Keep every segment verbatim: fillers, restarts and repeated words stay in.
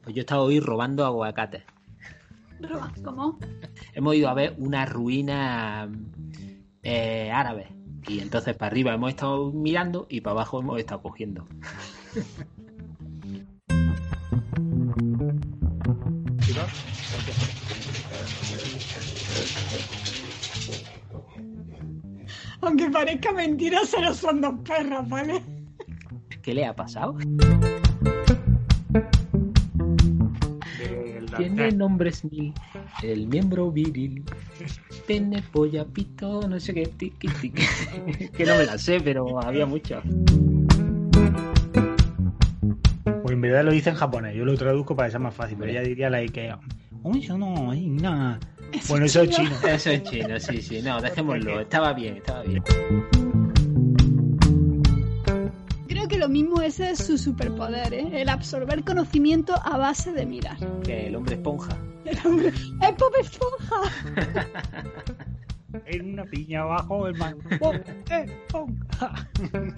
Pues yo he estado hoy robando aguacates. ¿Cómo? Hemos ido a ver una ruina eh, árabe. Y entonces para arriba hemos estado mirando y para abajo hemos estado cogiendo. Aunque parezca mentira, solo son dos perros, ¿vale? ¿Qué le ha pasado? Tiene nombres mil, el miembro viril, tiene polla, pito, no sé qué, tiqui, tiqui. Que no me la sé, pero había muchas. Pues en verdad lo dice en japonés, yo lo traduzco para que sea más fácil, pero ella diría la Ikea. Uy, eso no, ay, nada. Bueno, eso es chino. Eso es chino, sí, sí, no, dejémoslo, estaba bien, estaba bien. Creo que lo mismo ese es su superpoder, ¿eh? El absorber conocimiento a base de mirar. Que el hombre esponja. El hombre... ¡Es Bob Esponja! En una piña abajo, el man. Bob Esponja.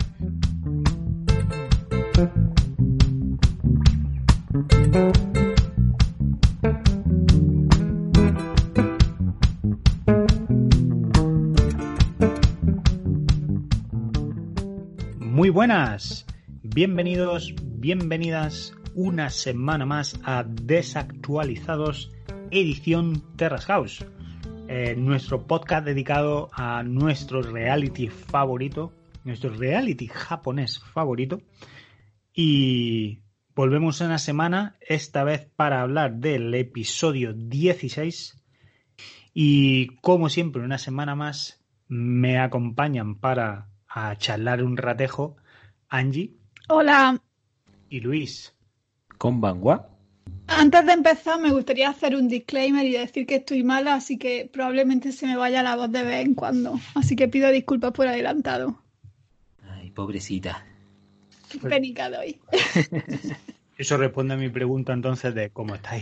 Muy buenas, bienvenidos, bienvenidas una semana más a Desactualizados, edición Terrace House, eh, nuestro podcast dedicado a nuestro reality favorito, nuestro reality japonés favorito, y volvemos una semana, esta vez para hablar del episodio dieciséis, y como siempre una semana más me acompañan para a charlar un ratejo Angie. Hola. Y Luis. Konbanwa. Antes de empezar me gustaría hacer un disclaimer y decir que estoy mala, así que probablemente se me vaya la voz de vez en cuando. Así que pido disculpas por adelantado. Ay, pobrecita. Qué penica doy. Eso responde a mi pregunta entonces de cómo estáis.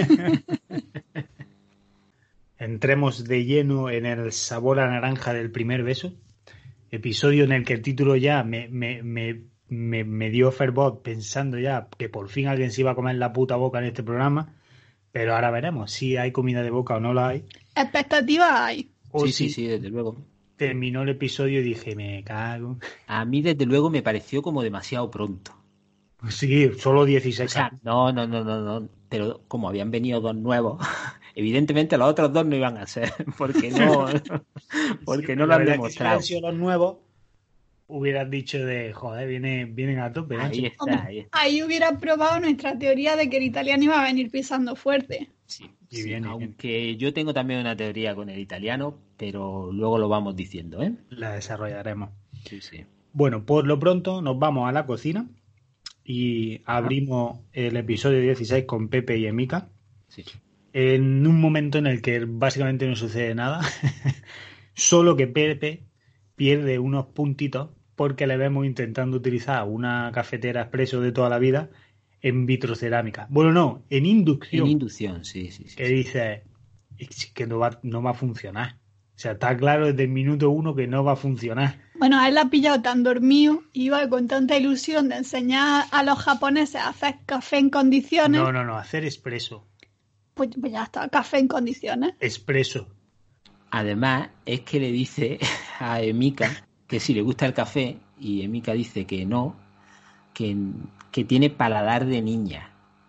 Entremos de lleno en el sabor a naranja del primer beso. Episodio en el que el título ya me, me, me, me, me dio fervor pensando ya que por fin alguien se iba a comer la puta boca en este programa, pero ahora veremos si hay comida de boca o no la hay. Expectativas hay. O sí, si sí, sí, desde luego. Terminó el episodio y dije, me cago. A mí desde luego me pareció como demasiado pronto. Sí, solo dieciséis. O sea, no, no, no, no, no, pero como habían venido dos nuevos, evidentemente los otros dos no iban a ser, porque no, porque sí, no lo han demostrado. Si hubieran sido los nuevos, hubieras dicho de, joder, viene, vienen a tope. ¿no? Ahí está, ahí está. Ahí hubieras probado nuestra teoría de que el italiano iba a venir pisando fuerte. Sí, sí, viene, aunque viene. Yo tengo también una teoría con el italiano, pero luego lo vamos diciendo, ¿eh? La desarrollaremos. Sí, sí. Bueno, por lo pronto nos vamos a la cocina. Y abrimos el episodio dieciséis con Pepe y Emika. Sí. En un momento en el que básicamente no sucede nada. Solo que Pepe pierde unos puntitos porque le vemos intentando utilizar una cafetera expreso de toda la vida en vitrocerámica. Bueno, no, en inducción. En inducción, sí, sí, sí. Que dice que no va, no va a funcionar. O sea, está claro desde el minuto uno que no va a funcionar. Bueno, a él la ha pillado tan dormido, iba con tanta ilusión de enseñar a los japoneses a hacer café en condiciones. No, no, no, hacer expreso. Pues, pues ya está, café en condiciones. Expreso. Además, es que le dice a Emika que si le gusta el café, y Emika dice que no, que, que tiene paladar de niña.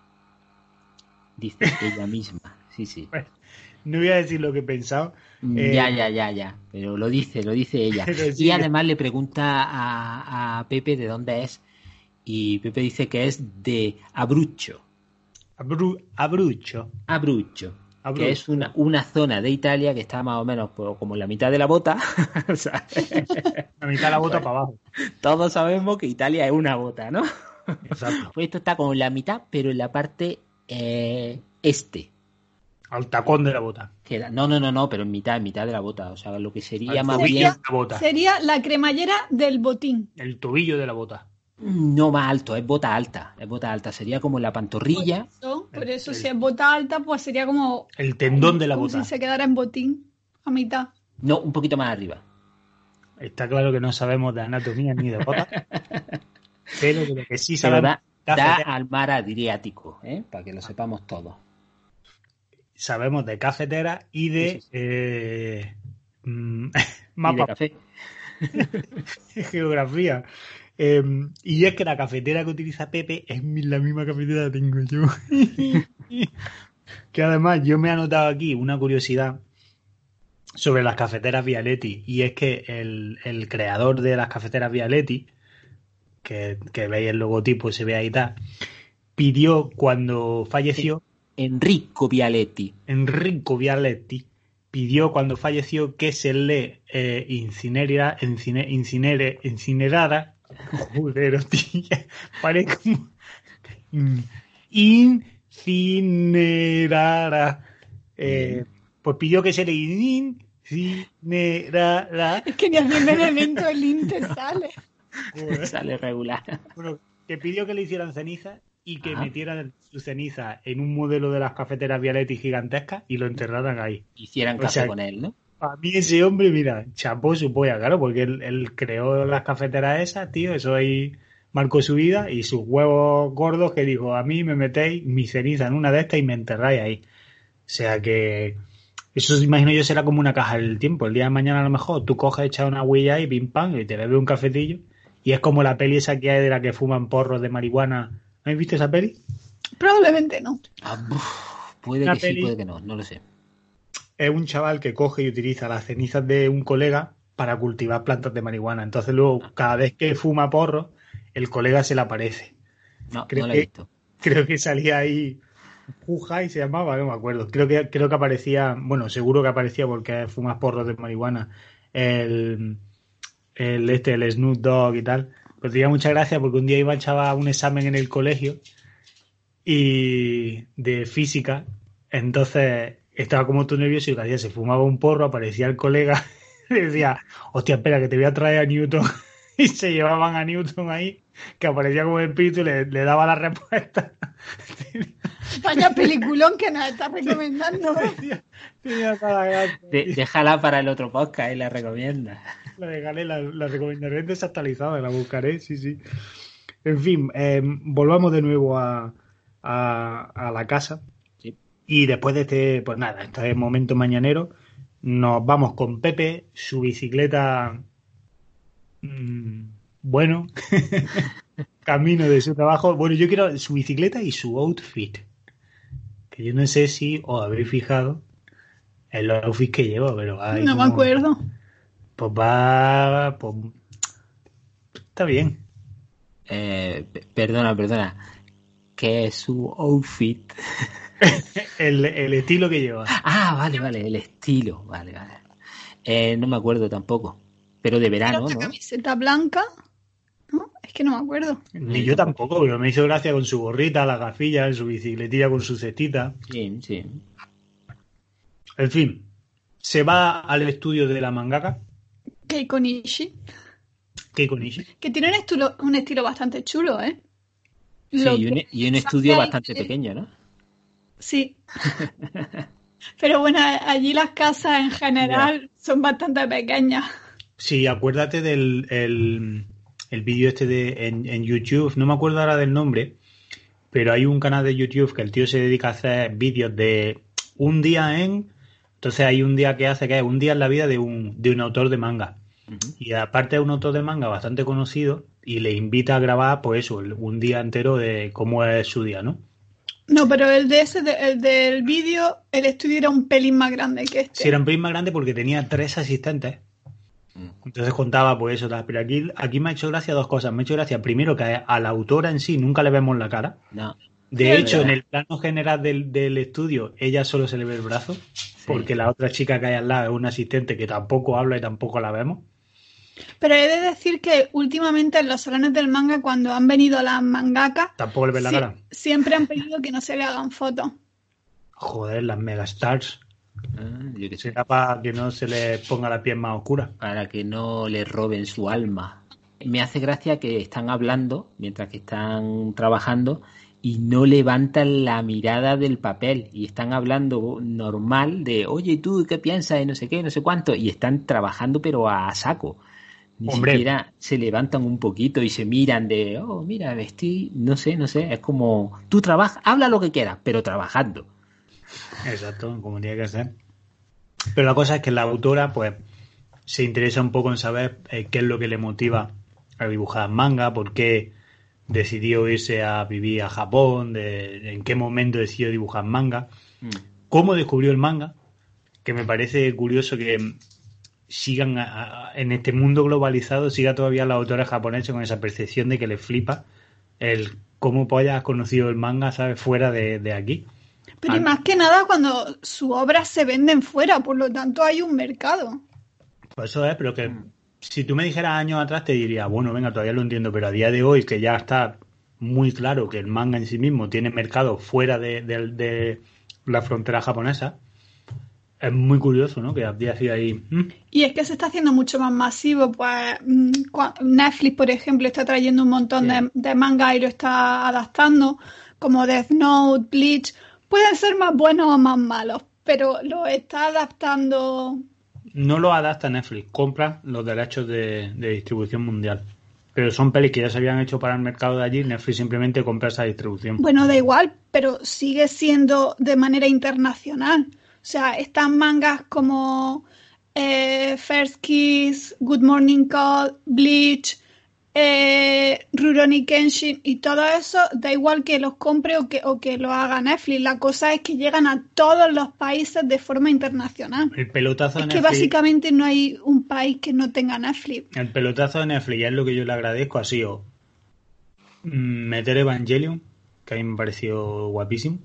Dice ella misma, sí, sí. Bueno, no voy a decir lo que he pensado. Ya, eh... ya, ya, ya, pero lo dice, lo dice ella. Sí, y además le pregunta a, a Pepe de dónde es, y Pepe dice que es de Abruzzo. Abru, Abruzzo. Abruzzo. Abruzzo. Que es una, una zona de Italia que está más o menos por, como en la mitad de la bota. O sea, la mitad de la bota para abajo. Todos sabemos que Italia es una bota, ¿no? Exacto. Pues esto está como en la mitad, pero en la parte eh, este. Al tacón de la bota. Era, no, no, no, no, pero en mitad, en mitad de la bota. O sea, lo que sería Al más bien. Sería, La bota. sería la cremallera del botín. El tobillo de la bota. No más alto, es bota alta. Es bota alta. Sería como la pantorrilla. Por eso, por eso el, si es bota alta, pues sería como. El tendón de la como bota. Si se quedara en botín a mitad. No, un poquito más arriba. Está claro que no sabemos de anatomía ni de bota. Pero de lo que sí Pero sabemos. da, da al mar Adriático, ¿eh? Para que lo sepamos todos. Sabemos de cafetera y de Sí, sí, sí. Eh, mm, Y mapa de café. geografía. Eh, y es que la cafetera que utiliza Pepe es mi- la misma cafetera que tengo yo. Que además yo me he anotado aquí una curiosidad sobre las cafeteras Vialetti, y es que el, el creador de las cafeteras Vialetti, que, que veis el logotipo y se ve ahí y tal, pidió cuando falleció, Enrico Vialetti. Enrico Vialetti, pidió cuando falleció que se le eh, incinerara, incine, incinere, incinerara, joder, hostia, parece como incinerara, eh, pues pidió que se le incinerara. Es que ni haciendo el evento el Inter sale. Joder. Sale regular. Bueno, que pidió que le hicieran ceniza y que Ajá. metieran su ceniza en un modelo de las cafeteras Vialetti gigantescas y lo enterraran ahí. Hicieran O café sea, con él, ¿no? A mí ese hombre, mira, chapó su polla, claro, porque él, él creó las cafeteras esas, tío, eso ahí marcó su vida y sus huevos gordos que dijo, a mí me metéis mi ceniza en una de estas y me enterráis ahí. O sea que eso imagino yo será como una caja del tiempo. El día de mañana a lo mejor tú coges, echas una huella y pim pam y te bebes un cafetillo y es como la peli esa que hay de la que fuman porros de marihuana. ¿Habéis visto esa peli? Probablemente no. Ah, buf, puede Una que sí, peli- puede que no, no lo sé. Es un chaval que coge y utiliza las cenizas de un colega para cultivar plantas de marihuana. Entonces luego, cada vez que fuma porro, el colega se le aparece. No, Creo no lo he que, visto. creo que salía ahí Juja y se llamaba, no me acuerdo. Creo que, creo que aparecía, bueno, seguro que aparecía porque fumas porros de marihuana. El, el este, el Snoop Dogg y tal. Pero tenía mucha gracia porque un día iba a echar un examen en el colegio y de física. Entonces estaba como todo nervioso y lo que hacía, se fumaba un porro, aparecía el colega y decía, hostia, espera, que te voy a traer a Newton. Y se llevaban a Newton ahí, que aparecía como espíritu y le, le daba la respuesta. Vaya peliculón que nos estás recomendando. Tenía, tenía toda la gracia. De- déjala para el otro podcast y la recomienda. La dejaré, la, la recomendaré desactualizada, la buscaré, sí, sí. En fin, eh, volvamos de nuevo a, a, a la casa. Sí. Y después de este, pues nada, este momento mañanero, nos vamos con Pepe, su bicicleta, mmm, bueno, camino de su trabajo. Bueno, yo quiero su bicicleta y su outfit. Que yo no sé si os habréis fijado en los outfits que lleva, pero hay No me como- acuerdo. Pues va, pues está bien. Eh, p- perdona, perdona. ¿Qué es su outfit? El, el estilo que lleva. Ah, vale, vale, el estilo. Vale, vale. Eh, no me acuerdo tampoco. Pero de Era verano, una ¿no? camiseta blanca. ¿No? Es que no me acuerdo. Ni yo tampoco, pero me hizo gracia con su gorrita, las gafillas, su bicicletilla con su cestita. Sí, sí. En fin, se va al estudio de la mangaka, Keiko Nishi. Keiko Nishi. Que tiene un estilo, un estilo bastante chulo, ¿eh? Sí, Lo y un, que y un sabe estudio ahí bastante que- pequeño, ¿no? Sí. Pero bueno, allí las casas en general son bastante pequeñas. Sí, acuérdate del el, el vídeo este de en, en YouTube, no me acuerdo ahora del nombre, pero hay un canal de YouTube que el tío se dedica a hacer vídeos de un día en... Entonces hay un día que hace que es un día en la vida de un, de un autor de manga. Ujú. Y aparte es un autor de manga bastante conocido y le invita a grabar, pues eso, el- un día entero de cómo es su día, ¿no? No, pero el de ese, de- el del vídeo, el estudio era un pelín más grande que este. Sí, era un pelín más grande porque tenía tres asistentes. Mm. Entonces contaba, pues eso, tal. Pero aquí, aquí me ha hecho gracia dos cosas. Me ha hecho gracia, primero, que a la autora en sí nunca le vemos la cara. No. De Sí, hecho, ¿verdad? en el plano general del, del estudio, ella solo se le ve el brazo, porque la otra chica que hay al lado es una asistente que tampoco habla y tampoco la vemos. Pero he de decir que últimamente en los salones del manga, cuando han venido las mangakas, Tampoco le ves la sí- cara. siempre han pedido que no se le hagan fotos. Joder, las megastars. Ah, yo qué sé. Será para que no se les ponga la piel más oscura. Para que no le roben su alma. Me hace gracia que están hablando mientras que están trabajando y no levantan la mirada del papel y están hablando normal de, oye, ¿tú qué piensas? Y no sé qué, no sé cuánto, y están trabajando pero a saco. Ni Hombre. siquiera se levantan un poquito y se miran de, oh, mira, vestí, no sé, no sé, es como, tú trabajas, habla lo que quieras, pero trabajando. Exacto, como tiene que ser. Pero la cosa es que la autora, pues, se interesa un poco en saber eh, qué es lo que le motiva a dibujar manga, por qué decidió irse a vivir a Japón, de, en qué momento decidió dibujar manga, Mm. cómo descubrió el manga, que me parece curioso que sigan a, a, en este mundo globalizado, siga todavía la autora japonesa con esa percepción de que le flipa el cómo polla has conocido el manga, ¿sabes? Fuera de, de aquí. Pero y más que nada cuando sus obras se venden fuera, por lo tanto hay un mercado. Pues eso es, pero que si tú me dijeras años atrás te diría, bueno, venga, todavía lo entiendo, pero a día de hoy que ya está muy claro que el manga en sí mismo tiene mercado fuera de, de, de la frontera japonesa, es muy curioso, ¿no? Que habría sido ahí... ¿Mm? Y es que se está haciendo mucho más masivo, pues Netflix, por ejemplo, está trayendo un montón Yeah. de, de manga y lo está adaptando, como Death Note, Bleach. Pueden ser más buenos o más malos, pero lo está adaptando. No lo adapta Netflix, compra los derechos de, de distribución mundial. Pero son pelis que ya se habían hecho para el mercado de allí, Netflix simplemente compra esa distribución. Bueno, da igual, pero sigue siendo de manera internacional. O sea, están mangas como eh, First Kiss, Good Morning Call, Bleach, eh, Rurouni Kenshin y todo eso, da igual que los compre o que, o que lo haga Netflix. La cosa es que llegan a todos los países de forma internacional. El pelotazo de Es que Netflix, básicamente no hay un país que no tenga Netflix. el pelotazo de Netflix, y es lo que yo le agradezco, ha sido mm, meter Evangelion, que a mí me pareció guapísimo,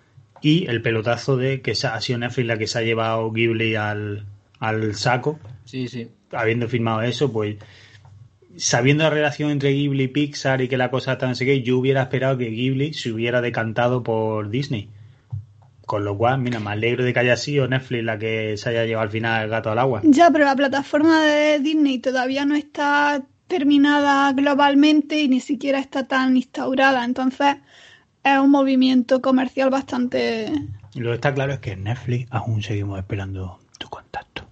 y el pelotazo de que ha sido Netflix la que se ha llevado Ghibli al, al saco, Sí, sí. habiendo firmado eso, pues sabiendo la relación entre Ghibli y Pixar y que la cosa está no sé qué, yo hubiera esperado que Ghibli se hubiera decantado por Disney. Con lo cual, mira, me alegro de que haya sido Netflix la que se haya llevado al final el gato al agua. Ya, pero la plataforma de Disney todavía no está terminada globalmente y ni siquiera está tan instaurada. Entonces, es un movimiento comercial bastante... Y lo que está claro es que en Netflix aún seguimos esperando tu contacto.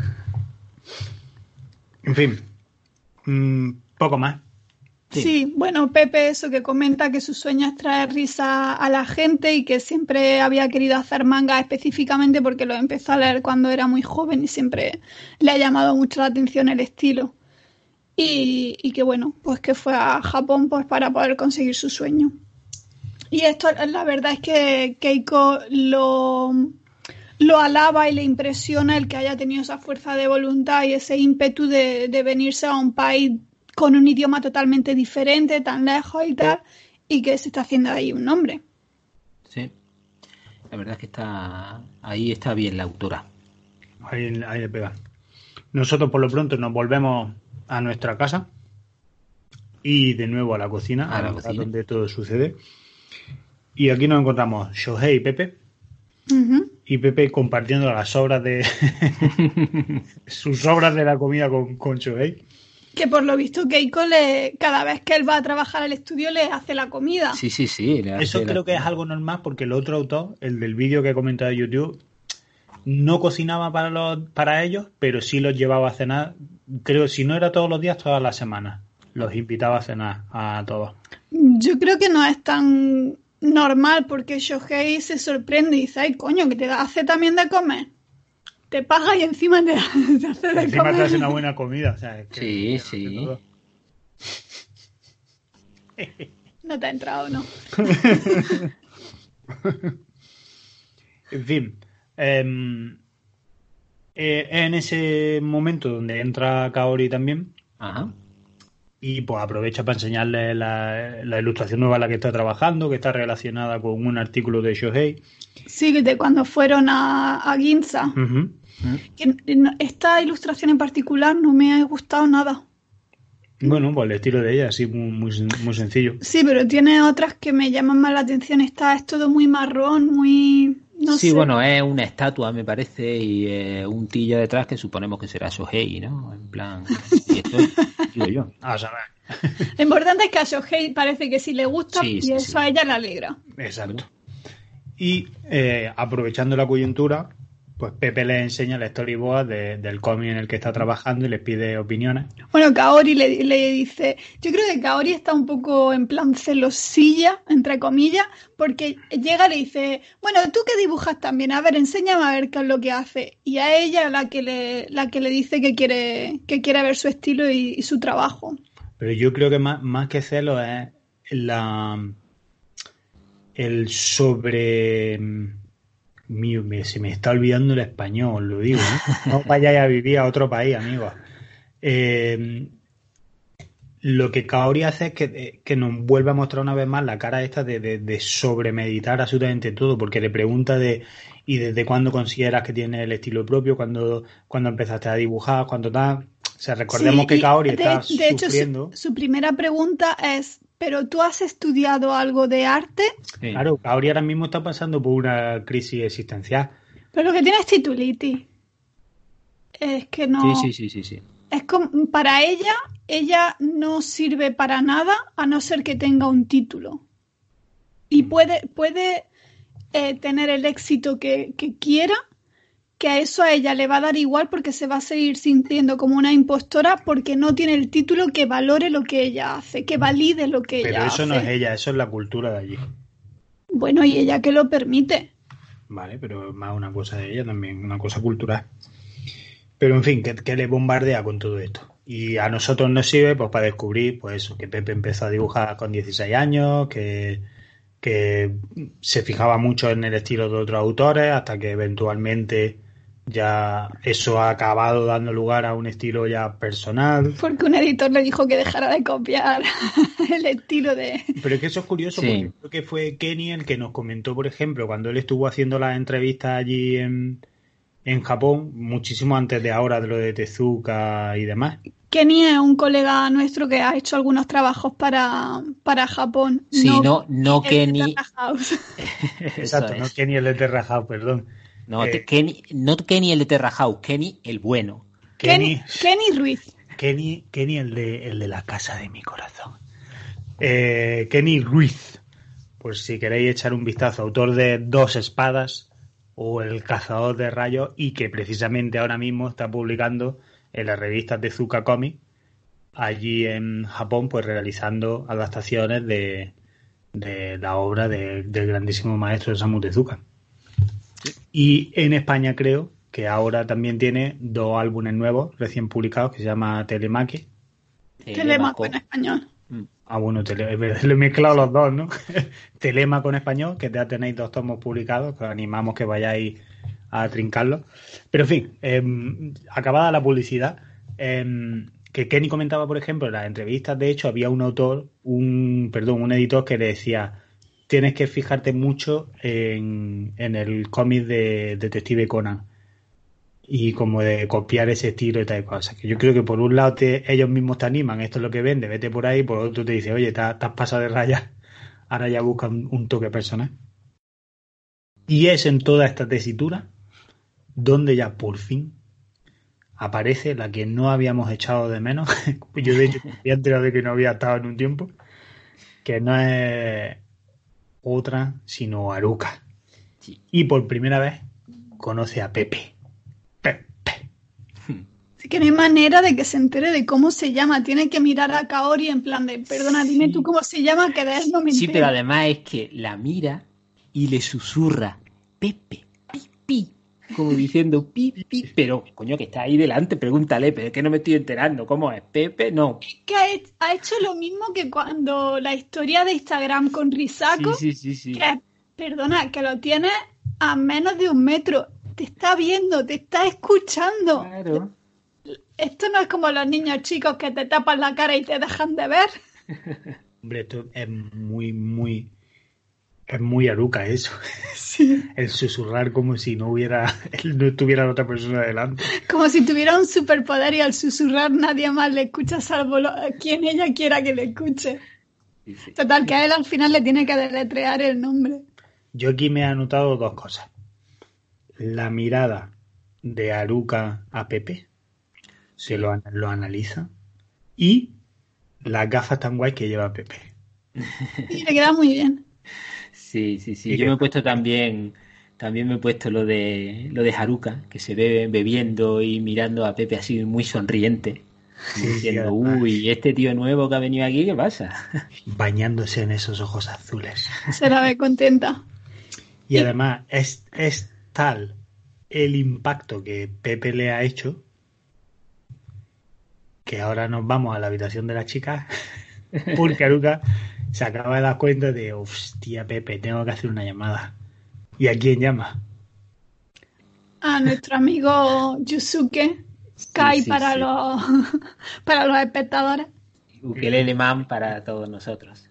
En fin, mmm, poco más. Sí. Sí. Bueno, Pepe, eso que comenta que su sueño es traer risa a la gente y que siempre había querido hacer manga específicamente porque lo empezó a leer cuando era muy joven y siempre le ha llamado mucho la atención el estilo. Y, y que bueno, pues que fue a Japón pues para poder conseguir su sueño. Y esto, la verdad es que Keiko lo, lo alaba y le impresiona el que haya tenido esa fuerza de voluntad y ese ímpetu de, de venirse a un país con un idioma totalmente diferente, tan lejos y tal, y que se está haciendo ahí un nombre. Sí. La verdad es que está ahí está bien la autora. Ahí, ahí le pega. Nosotros por lo pronto nos volvemos a nuestra casa y de nuevo a la cocina, A la a cocina. donde todo sucede. Y aquí nos encontramos Shohei y Pepe. Uh-huh. Y Pepe compartiendo las obras de sus obras de la comida con, con Shohei. Que por lo visto Keiko le, cada vez que él va a trabajar al estudio le hace la comida. Sí, sí, sí. le hace Eso la- creo que es algo normal porque el otro autor, el del vídeo que he comentado de YouTube, no cocinaba para los para ellos, pero sí los llevaba a cenar. Creo, si no era todos los días, todas las semanas. Los invitaba a cenar a todos. Yo creo que no es tan normal porque Shohei se sorprende y dice, ay coño, que te hace también de comer. Te paga y encima te, te hace de Encima comer. te hace una buena comida. O sea, es que- Sí, que- sí. que todo. No te ha entrado, ¿no? En fin. em, eh, en ese momento donde entra Kaori también. Ajá. Y pues aprovecha para enseñarle la, la ilustración nueva en la que está trabajando, que está relacionada con un artículo de Shohei. Sí, de cuando fueron a, a Ginza. Uh-huh. Que no- esta ilustración en particular no me ha gustado nada. Bueno, pues el estilo de ella, así muy, muy, muy sencillo. Sí, pero tiene otras que me llaman más la atención. Esta es todo muy marrón, muy... No sí, sé. bueno, es una estatua, me parece, y eh, un tillo detrás que suponemos que será Shohei, ¿no? En plan, y esto digo yo. A saber. Lo importante es que a Shohei parece que sí le gusta Sí, y sí, eso sí. a ella le alegra. Exacto. Y eh, aprovechando la coyuntura, pues Pepe les enseña la storyboard de, del cómic en el que está trabajando y les pide opiniones. Bueno, Kaori le, le dice, yo creo que Kaori está un poco en plan celosilla, entre comillas, porque llega y le dice, bueno, tú que dibujas también, a ver, enséñame a ver qué es lo que hace. Y a ella la que le, la que le dice que quiere, que quiere ver su estilo y, y su trabajo. Pero yo creo que más, más que celo es la el sobre... Mío, me, se me está olvidando el español, lo digo, ¿eh? No vayáis a vivir a otro país, amigos. Eh, lo que Kaori hace es que, que nos vuelve a mostrar una vez más la cara esta de, de, de sobremeditar absolutamente todo, porque le pregunta de ¿y desde cuándo consideras que tienes el estilo propio? ¿Cuándo, cuándo empezaste a dibujar? ¿Cuándo tal? O sea, recordemos sí, que Kaori de, está de sufriendo. Hecho, su, su primera pregunta es ¿pero tú has estudiado algo de arte? Sí. Claro, Kaori ahora mismo está pasando por una crisis existencial. Pero lo que tiene es titulitis. Es que no... Sí, sí, sí, sí, sí. Es como, para ella, ella no sirve para nada a no ser que tenga un título. Y puede, puede eh, tener el éxito que, que quiera, que a eso a ella le va a dar igual porque se va a seguir sintiendo como una impostora porque no tiene el título que valore lo que ella hace, que valide lo que Pero ella hace. Pero eso no es ella, eso es la cultura de allí. Bueno, y ella que lo permite. Vale, pero es más una cosa de ella también, una cosa cultural. Pero en fin, que, que le bombardea con todo esto. Y a nosotros nos sirve pues para descubrir pues eso, que Pepe empezó a dibujar con dieciséis años, que... que se fijaba mucho en el estilo de otros autores hasta que eventualmente ya eso ha acabado dando lugar a un estilo ya personal. Porque un editor le dijo que dejara de copiar el estilo de... Pero es que eso es curioso sí. Porque creo que fue Kenny el que nos comentó, por ejemplo, cuando él estuvo haciendo las entrevistas allí en, en Japón, muchísimo antes de ahora de lo de Tezuka y demás. Kenny es un colega nuestro que ha hecho algunos trabajos para, para Japón. Sí, no, no, no Kenny. Exacto, no Kenny el de Terra House, perdón. No, eh, Kenny, no Kenny el de Terra House, Kenny el bueno. Kenny, Kenny, Kenny Ruiz. Kenny, Kenny el de, el de la casa de mi corazón. Eh, Kenny Ruiz, por si queréis echar un vistazo, autor de Dos Espadas o El Cazador de Rayos y que precisamente ahora mismo está publicando en las revistas de Tezuka Comics allí en Japón, pues realizando adaptaciones de, de la obra de, del grandísimo maestro Osamu Tezuka. Sí. Y en España creo que ahora también tiene dos álbumes nuevos recién publicados que se llama Telemaque. Telemaco en español. Ah, bueno, tele, le he mezclado los dos, ¿no? Telemaco en español, que ya tenéis dos tomos publicados, que os animamos que vayáis a trincarlo. Pero en fin, eh, acabada la publicidad, eh, que Kenny comentaba, por ejemplo, en las entrevistas, de hecho, había un autor, un perdón, un editor que le decía tienes que fijarte mucho en, en el cómic de Detective Conan y como de copiar ese estilo y tal cosas. Que yo creo que por un lado te, ellos mismos te animan, esto es lo que vende, vete por ahí, por otro te dice, oye, te, te has pasado de raya, ahora ya buscan un toque personal. Y es en toda esta tesitura donde ya por fin aparece la que no habíamos echado de menos. Yo de hecho me había enterado de que no había estado en un tiempo, que no es otra sino Haruka. Sí. Y por primera vez conoce a Pepe. Pepe. Así que no hay manera de que se entere de cómo se llama. Tiene que mirar a Kaori en plan de, perdona, dime sí. tú cómo se llama, que de él no me entero. Sí, pero además es que la mira y le susurra Pepe, pi, pi, como diciendo pi, pi, pero coño que está ahí delante, pregúntale, pero es que no me estoy enterando, ¿cómo es? Pepe, no. Es que ha hecho lo mismo que cuando la historia de Instagram con Risako, sí, sí, sí, sí. que, perdona, que lo tienes a menos de un metro, te está viendo, te está escuchando. Claro. Esto no es como los niños chicos que te tapan la cara y te dejan de ver. Hombre, esto es muy, muy... Es muy Haruka eso. Sí. El susurrar como si no hubiera, no estuviera otra persona delante. Como si tuviera un superpoder y al susurrar nadie más le escucha salvo lo, quien ella quiera que le escuche. Sí, sí. Total, que a él al final le tiene que deletrear el nombre. Yo aquí me he anotado dos cosas. La mirada de Haruka a Pepe, se lo, lo analiza, y las gafas tan guay que lleva Pepe. Y le queda muy bien. Sí, sí, sí. Yo me he puesto también También me he puesto lo de lo de Haruka, que se ve bebiendo y mirando a Pepe así muy sonriente. Sí, diciendo, sí, además, uy, este tío nuevo que ha venido aquí, ¿qué pasa? bañándose en esos ojos azules. Se la ve contenta. Y además es, es tal el impacto que Pepe le ha hecho que ahora nos vamos a la habitación de las chicas porque Haruka se acaba de dar cuenta de, hostia, Pepe, tengo que hacer una llamada. ¿Y a quién llama? A nuestro amigo Yusuke Sky Sí, sí, para sí. los para los espectadores. Ukelele Man para todos nosotros.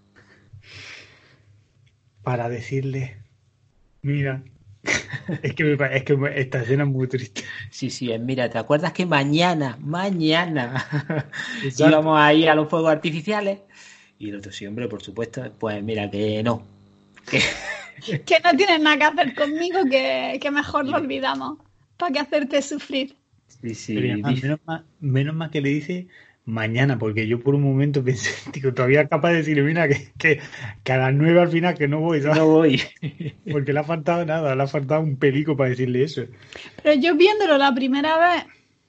Para decirle, mira, es que, me, pa- es que me- esta escena es muy triste. Sí, sí, es, mira, ¿te acuerdas que mañana, mañana Exacto. íbamos a ir a los fuegos artificiales? Y el otro, sí, hombre, por supuesto, pues mira que no. Que... Que no tienes nada que hacer conmigo, que, que mejor lo olvidamos. ¿Para qué hacerte sufrir? Sí, sí, Pero además, dice- menos mal, menos mal que le dice mañana, porque yo por un momento pensé, digo, todavía es capaz de decirle, mira, que, que, que a las nueve al final que no voy, ¿sabes? no voy. Porque le ha faltado nada, le ha faltado un pelico para decirle eso. Pero yo viéndolo la primera vez,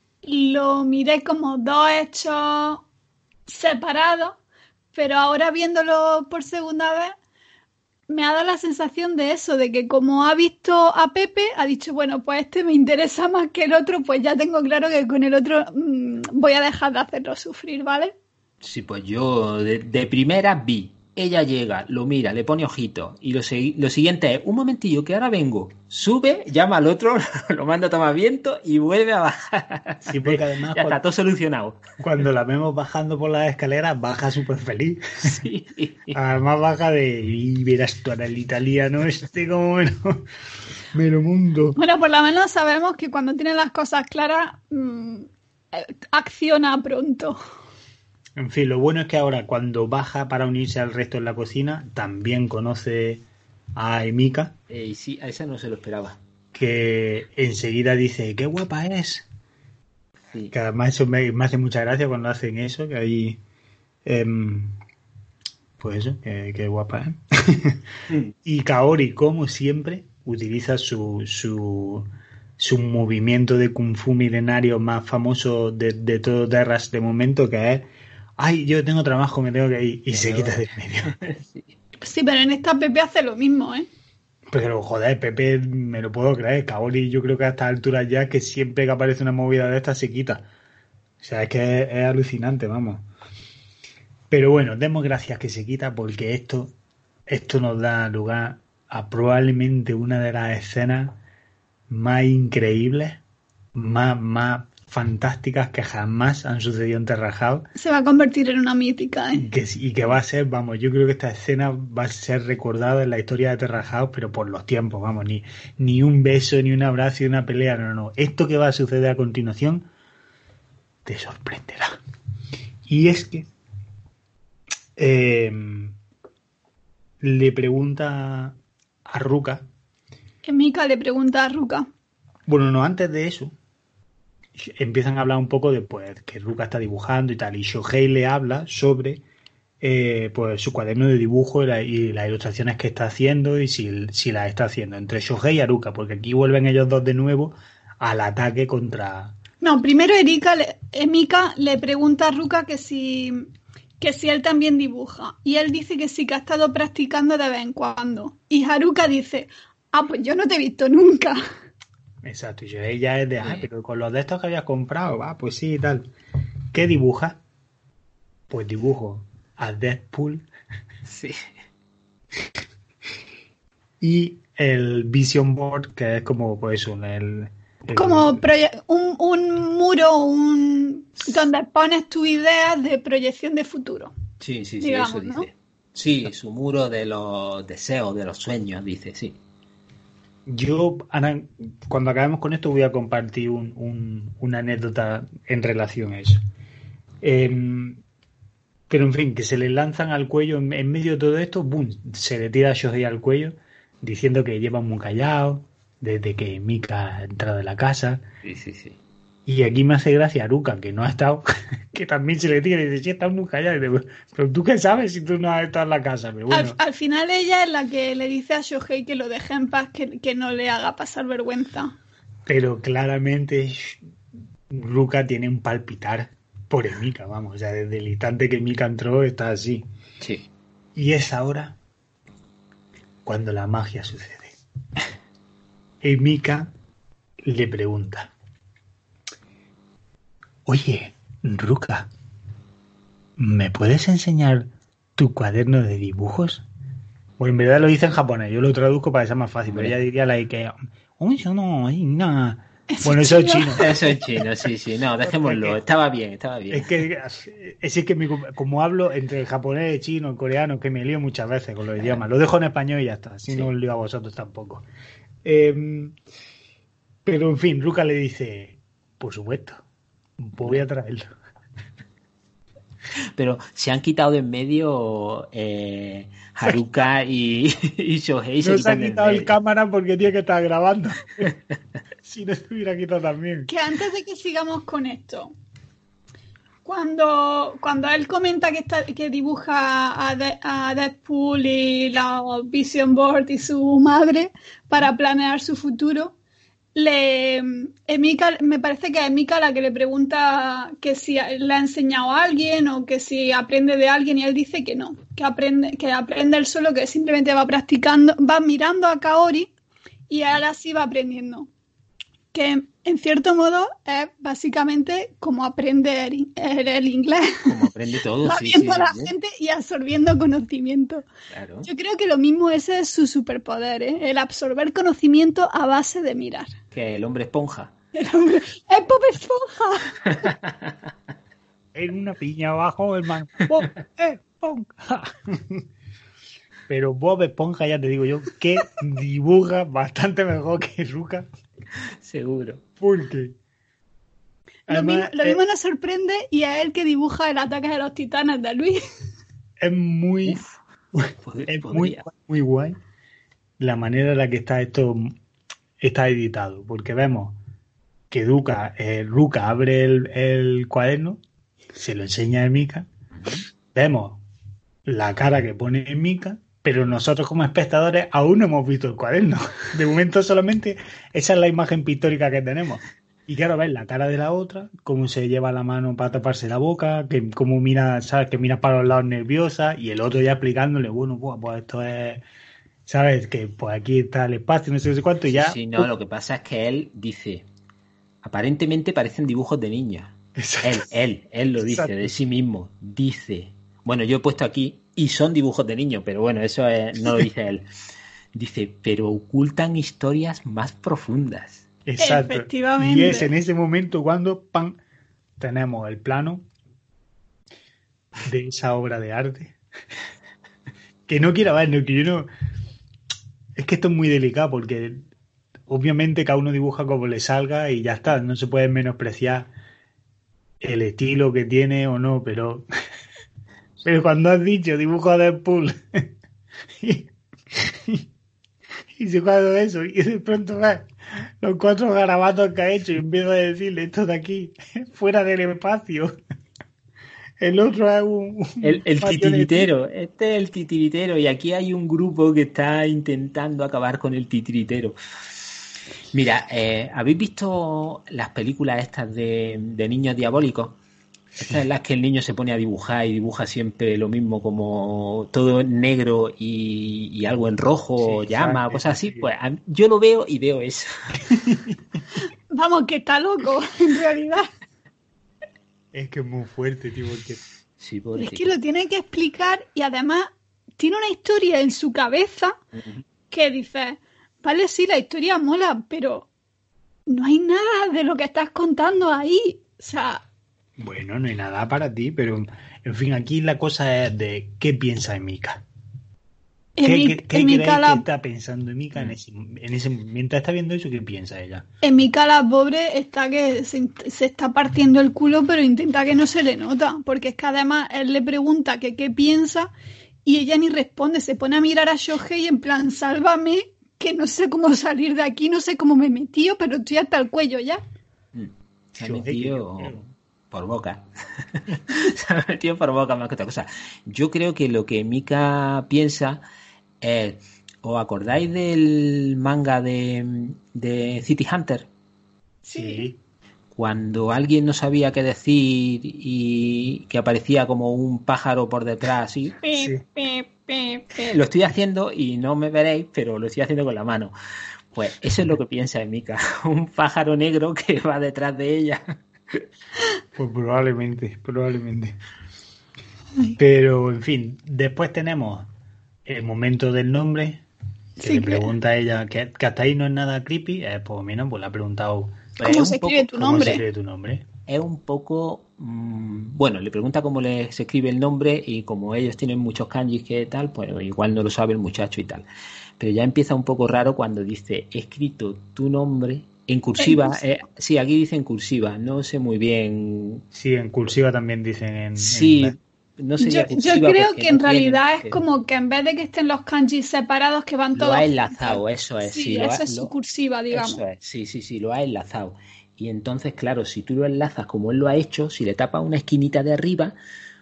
lo miré como dos hechos separados, pero ahora viéndolo por segunda vez, me ha dado la sensación de eso, de que como ha visto a Pepe, ha dicho, bueno, pues este me interesa más que el otro, pues ya tengo claro que con el otro mmm, voy a dejar de hacerlo sufrir, ¿vale? Sí, pues yo de, de primera vi. Ella llega, lo mira, le pone ojito. Y lo, segui- lo siguiente es, un momentillo, que ahora vengo. Sube, llama al otro, lo manda a tomar viento y vuelve a bajar. Sí, porque además Ya está cuando, todo solucionado. cuando la vemos bajando por las escaleras, baja súper feliz. Sí. Además baja de, y verás tú ahora el italiano este como me lo, me lo mundo. Bueno, por lo menos sabemos que cuando tiene las cosas claras, mmm, acciona pronto. En fin, lo bueno es que ahora cuando baja para unirse al resto en la cocina, también conoce a Emika, Eh, y sí, a esa no se lo esperaba. que enseguida dice, qué guapa es. Sí. Que además eso me, me hace mucha gracia cuando hacen eso, que ahí, em, pues eso, que, que guapa es. Y Kaori, como siempre, utiliza su, su, su movimiento de kung fu milenario más famoso de, de todo Terras de momento, que es, ay, yo tengo trabajo, me tengo que ir, y se quita de en medio. Sí. Sí, pero en esta Pepe hace lo mismo, ¿eh? Pero joder, Pepe, me lo puedo creer. Kaori, yo creo que a estas alturas ya que siempre que aparece una movida de estas se quita. O sea, es que es, es alucinante, vamos. Pero bueno, demos gracias que se quita porque esto, esto nos da lugar a probablemente una de las escenas más increíbles, más, más fantásticas que jamás han sucedido en Terra House. Se va a convertir en una mítica, ¿eh? Que, y que va a ser, vamos, yo creo que esta escena va a ser recordada en la historia de Terra House, pero por los tiempos, vamos, ni, ni un beso, ni un abrazo, ni una pelea, no, no. Esto que va a suceder a continuación te sorprenderá. Y es que eh, le pregunta a Ruka, Que Mika le pregunta a Ruka. bueno, no, antes de eso, empiezan a hablar un poco de pues, que Ruka está dibujando y tal, y Shohei le habla sobre eh, pues su cuaderno de dibujo y, la, y las ilustraciones que está haciendo y si, si las está haciendo entre Shohei y Haruka, porque aquí vuelven ellos dos de nuevo al ataque contra... No, primero Erika le, eh, Mika le pregunta a Ruka que si, que si él también dibuja. Y él dice que sí, que ha estado practicando de vez en cuando. Y Haruka dice, ah, pues yo no te he visto nunca. Exacto, y Shohei ya es de, ah, pero con los de estos que habías comprado, va, pues sí y tal. ¿Qué dibuja? Pues dibujo a Deadpool Sí. y el Vision Board, que es como, pues eso, el... el Como proye- un, un muro un, donde pones tus ideas de proyección de futuro. Sí, sí, sí, Digamos, eso ¿no? dice. Sí, su muro de los deseos, de los sueños, dice, sí. Yo, Ana, cuando acabemos con esto voy a compartir un, un, una anécdota en relación a eso. Eh, pero en fin, que se le lanzan al cuello en, en medio de todo esto, ¡boom! Se le tira a Shohei al cuello diciendo que lleva muy callado desde que Mika ha entrado en la casa. Sí, sí, sí. Y aquí me hace gracia Ruka, que no ha estado, que también se le tira y dice, sí, está muy callado. Y dice, pero tú qué sabes si tú no has estado en la casa. Pero bueno. al, al final ella es la que le dice a Shohei que lo deje en paz, que, que no le haga pasar vergüenza. Pero claramente Ruka tiene un palpitar por Emika, vamos. O sea, desde el instante que Emika entró está así. Sí. Y es ahora cuando la magia sucede. Emika le pregunta, oye, Ruka, ¿me puedes enseñar tu cuaderno de dibujos? Pues en verdad lo dice en japonés, yo lo traduzco para que sea más fácil, pero ella diría la que... no, no. Bueno, eso es chino. Eso es chino, sí, sí. No, dejémoslo. Estaba bien, estaba bien. Es que, es que mi, como hablo entre el japonés, el chino, el coreano, que me lío muchas veces con los idiomas. Lo dejo en español y ya está. Así sí. No os lío a vosotros tampoco. Eh, pero en fin, Ruka le dice, por supuesto, voy a traerlo. Pero se han quitado de en medio eh, Haruka y, y Shohei. No se, se ha quitado el cámara porque tiene que estar grabando. Si no se hubiera quitado también. Que antes de que sigamos con esto, cuando, cuando él comenta que, está, que dibuja a, de, a Deadpool y la Vision Board y su madre para planear su futuro, le Emika, me parece que es Emika la que le pregunta que si le ha enseñado a alguien o que si aprende de alguien, y él dice que no, que aprende, que aprende él solo, que simplemente va practicando, va mirando a Kaori y ahora sí va aprendiendo. Que en cierto modo es básicamente como aprende el, el, el inglés. Como aprende todo, va sí, viendo sí, a la sí. gente y absorbiendo conocimiento. Claro. Yo creo que lo mismo ese es su superpoder, ¿eh? El absorber conocimiento a base de mirar. Que el hombre esponja. El hombre es Bob Esponja. En una piña abajo, hermano. Bob Esponja. Pero Bob Esponja, ya te digo yo, que dibuja bastante mejor que Ruka. Seguro. ¿Por qué? Lo, mismo, lo mismo nos sorprende y es el que dibuja el ataque de los titanes de Luis. Es muy, Uf, es muy, muy guay la manera en la que está esto está editado, porque vemos que Duca, eh, Ruka abre el, el cuaderno, se lo enseña a Emika, vemos la cara que pone Emika, pero nosotros como espectadores aún no hemos visto el cuaderno. De momento solamente esa es la imagen pictórica que tenemos. Y claro, ves la cara de la otra, cómo se lleva la mano para taparse la boca, que cómo mira, sabes, que mira para los lados nerviosa, y el otro ya explicándole, bueno, pues, pues esto es, sabes, que pues aquí está el espacio, no sé, no sé cuánto, y ya... Sí, no, lo que pasa es que él dice, aparentemente parecen dibujos de niños. Él, él, él lo dice, Exacto. de sí mismo, dice... Bueno, yo he puesto aquí, y son dibujos de niños, pero bueno, eso es, no lo dice él. Dice, pero ocultan historias más profundas. Exacto. Efectivamente. Y es en ese momento cuando ¡pam! Tenemos el plano de esa obra de arte. Que no quiero ver, que yo no... Es que esto es muy delicado porque obviamente cada uno dibuja como le salga y ya está. No se puede menospreciar el estilo que tiene o no, pero... Pero cuando has dicho dibujo a Deadpool y, y, y se cuadra eso y de pronto ves los cuatro garabatos que ha hecho y empiezo a decirle esto de aquí, fuera del espacio. El otro es un... un el, el titiritero, este es el titiritero y aquí hay un grupo que está intentando acabar con el titiritero. Mira, eh, ¿habéis visto las películas estas de, de niños diabólicos? Estas en las que el niño se pone a dibujar y dibuja siempre lo mismo, como todo negro y, y algo en rojo, sí, llama, cosas así. Sí. Pues yo lo veo y veo eso. Vamos, que está loco, en realidad. Es que es muy fuerte, tío. Porque... Sí, es que lo tiene que explicar y además tiene una historia en su cabeza uh-huh. que dice, vale, sí, la historia mola, pero no hay nada de lo que estás contando ahí. O sea... Bueno, no hay nada para ti, pero en fin, aquí la cosa es de qué piensa Emika. ¿Qué, Emi, qué, qué Emika la... que está pensando Emika en ese, en ese mientras está viendo eso? ¿Qué piensa ella? Emika la pobre está que se, se está partiendo el culo, pero intenta que no se le nota, porque es que además él le pregunta que qué piensa y ella ni responde, se pone a mirar a Shohei en plan, sálvame, que no sé cómo salir de aquí, no sé cómo me he metido, pero estoy hasta el cuello ya. Se ha metido por boca. Se ha metido por boca más que otra cosa. Yo creo que lo que Mika piensa es... ¿Os acordáis del manga de, de City Hunter? Sí. Cuando alguien no sabía qué decir y que aparecía como un pájaro por detrás. Y... Sí. Pe, pe, pe. Lo estoy haciendo y no me veréis, pero lo estoy haciendo con la mano. Pues eso es lo que piensa Mika. Un pájaro negro que va detrás de ella. Pues probablemente, probablemente. Ay. Pero, en fin, después tenemos el momento del nombre. Que sí, le pregunta a ella, que, que hasta ahí no es nada creepy, eh, pues mira, pues le ha preguntado ¿Cómo, se escribe, tu ¿cómo nombre? se escribe tu nombre? Es un poco, mmm, bueno, le pregunta cómo le, se escribe el nombre y como ellos tienen muchos kanjis que tal, pues igual no lo sabe el muchacho y tal. Pero ya empieza un poco raro cuando dice, he escrito tu nombre en cursiva. Eh, sí, aquí dice en cursiva, no sé muy bien. Sí, en cursiva también dicen en... Sí. En... No sería yo, yo creo que no en realidad tienen, es que... como que en vez de que estén los kanjis separados, que van lo todos... Lo ha enlazado, eso es. Sí, sí eso lo ha, es su lo, cursiva, digamos. Eso es, sí, sí, sí, lo ha enlazado. Y entonces, claro, si tú lo enlazas como él lo ha hecho, si le tapas una esquinita de arriba,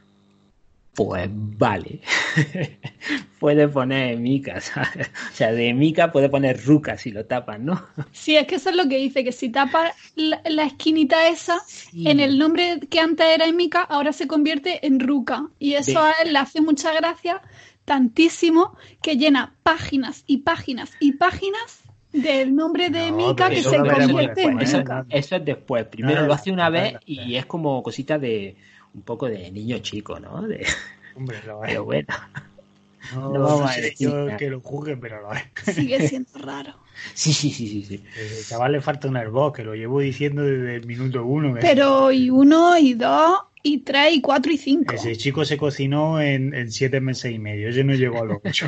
pues vale. Puede poner Mika, ¿sabes? O sea, de Mika puede poner Ruka si lo tapas, ¿no? Sí, es que eso es lo que dice, que si tapas la, la esquinita esa, sí. En el nombre que antes era Mika, ahora se convierte en Ruka. Y eso de... a él le hace mucha gracia, tantísimo, que llena páginas y páginas y páginas del nombre de no, Mika que se convierte en eso, Ruka. Eso es después. Primero no, lo hace una no, vez y es como cosita de... un poco de niño chico, ¿no? De... Hombre, lo es. Pero bueno. No, no vamos a decir yo nada. Que lo juzgue, pero lo es. Sigue siendo raro. Sí, sí, sí, sí, sí. El chaval le falta un airbag, que lo llevo diciendo desde el minuto uno. ¿eh? Pero y uno, y dos, y tres, y cuatro, y cinco. Ese chico se cocinó en, en siete meses y medio. Ese no llegó a los ocho.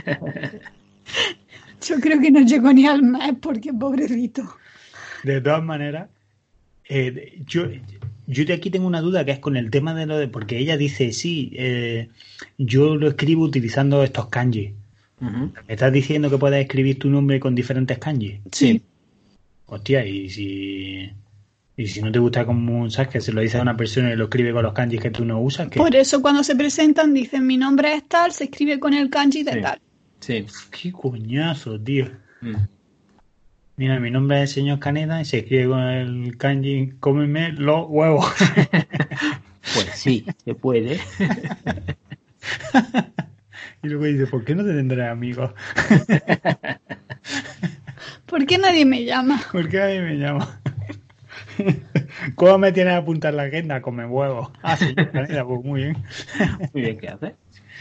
Yo creo que no llegó ni al mes, porque pobrecito. De todas maneras, eh, yo... Yo de aquí tengo una duda que es con el tema de lo de... Porque ella dice, sí, eh, yo lo escribo utilizando estos kanji. Uh-huh. ¿Me estás diciendo que puedes escribir tu nombre con diferentes kanji? Sí. Hostia, y si... Y si no te gusta como, ¿sabes? Que se lo dice a una persona y lo escribe con los kanjis que tú no usas. ¿qué? Por eso cuando se presentan dicen, mi nombre es tal, se escribe con el kanji de sí. tal. Sí. Qué coñazo, tío. Mm. Mira, mi nombre es el señor Caneda y se escribe con el kanji, cómeme los huevos. Pues sí, se puede. Y luego dice, ¿por qué no te tendré amigos? ¿Por qué nadie me llama? ¿Por qué nadie me llama? ¿Cómo me tienes a apuntar la agenda? Come huevos. Ah, sí, Caneda, pues muy bien. Muy bien, ¿qué haces?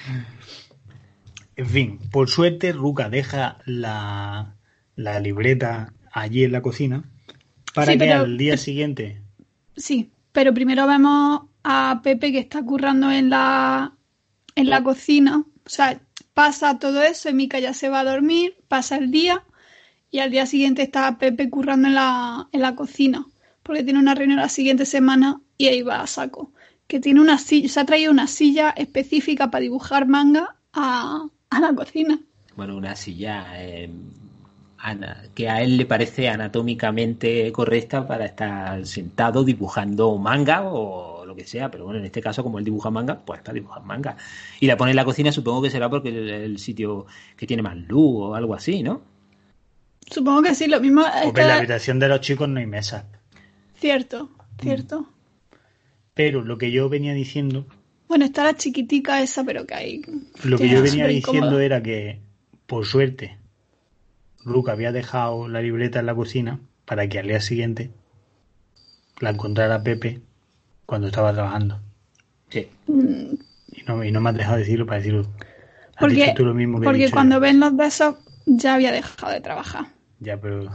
En fin, por suerte Ruka deja la... la libreta allí en la cocina para sí, que pero... al día siguiente... Sí, pero primero vemos a Pepe que está currando en la en la cocina. O sea, pasa todo eso y Mika ya se va a dormir, pasa el día y al día siguiente está Pepe currando en la, en la cocina porque tiene una reunión la siguiente semana y ahí va a saco. Que tiene una silla, se ha traído una silla específica para dibujar manga a, a la cocina. Bueno, una silla... Eh... que a él le parece anatómicamente correcta para estar sentado dibujando manga o lo que sea, pero bueno, en este caso como él dibuja manga, pues para dibujar manga. Y la pone en la cocina, supongo que será porque es el sitio que tiene más luz o algo así, ¿no? Supongo que sí, lo mismo... Porque está... en la habitación de los chicos no hay mesa. Cierto, cierto. Pero lo que yo venía diciendo... Bueno, está la chiquitica esa, pero que hay... Lo que yo venía diciendo era que, por suerte... Ruka había dejado la libreta en la cocina para que al día siguiente la encontrara Pepe cuando estaba trabajando. Sí. Mm. Y no, y no me has dejado decirlo para decirlo. Has porque dicho tú lo mismo que porque he dicho cuando yo. ven los besos ya había dejado de trabajar. Ya, pero...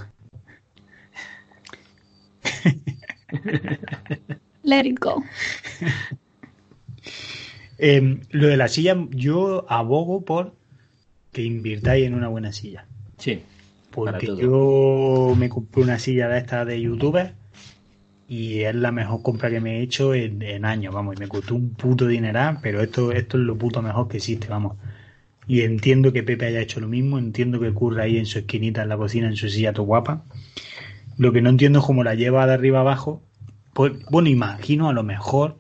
Let it go. eh, lo de la silla, yo abogo por que invirtáis en una buena silla. Sí. Porque yo me compré una silla de estas de youtuber y es la mejor compra que me he hecho en, en años, vamos, y me costó un puto dineral, pero esto, esto es lo puto mejor que existe, vamos. Y entiendo que Pepe haya hecho lo mismo, entiendo que curra ahí en su esquinita en la cocina, en su silla todo guapa. Lo que no entiendo es cómo la lleva de arriba abajo Pues, bueno, imagino a lo mejor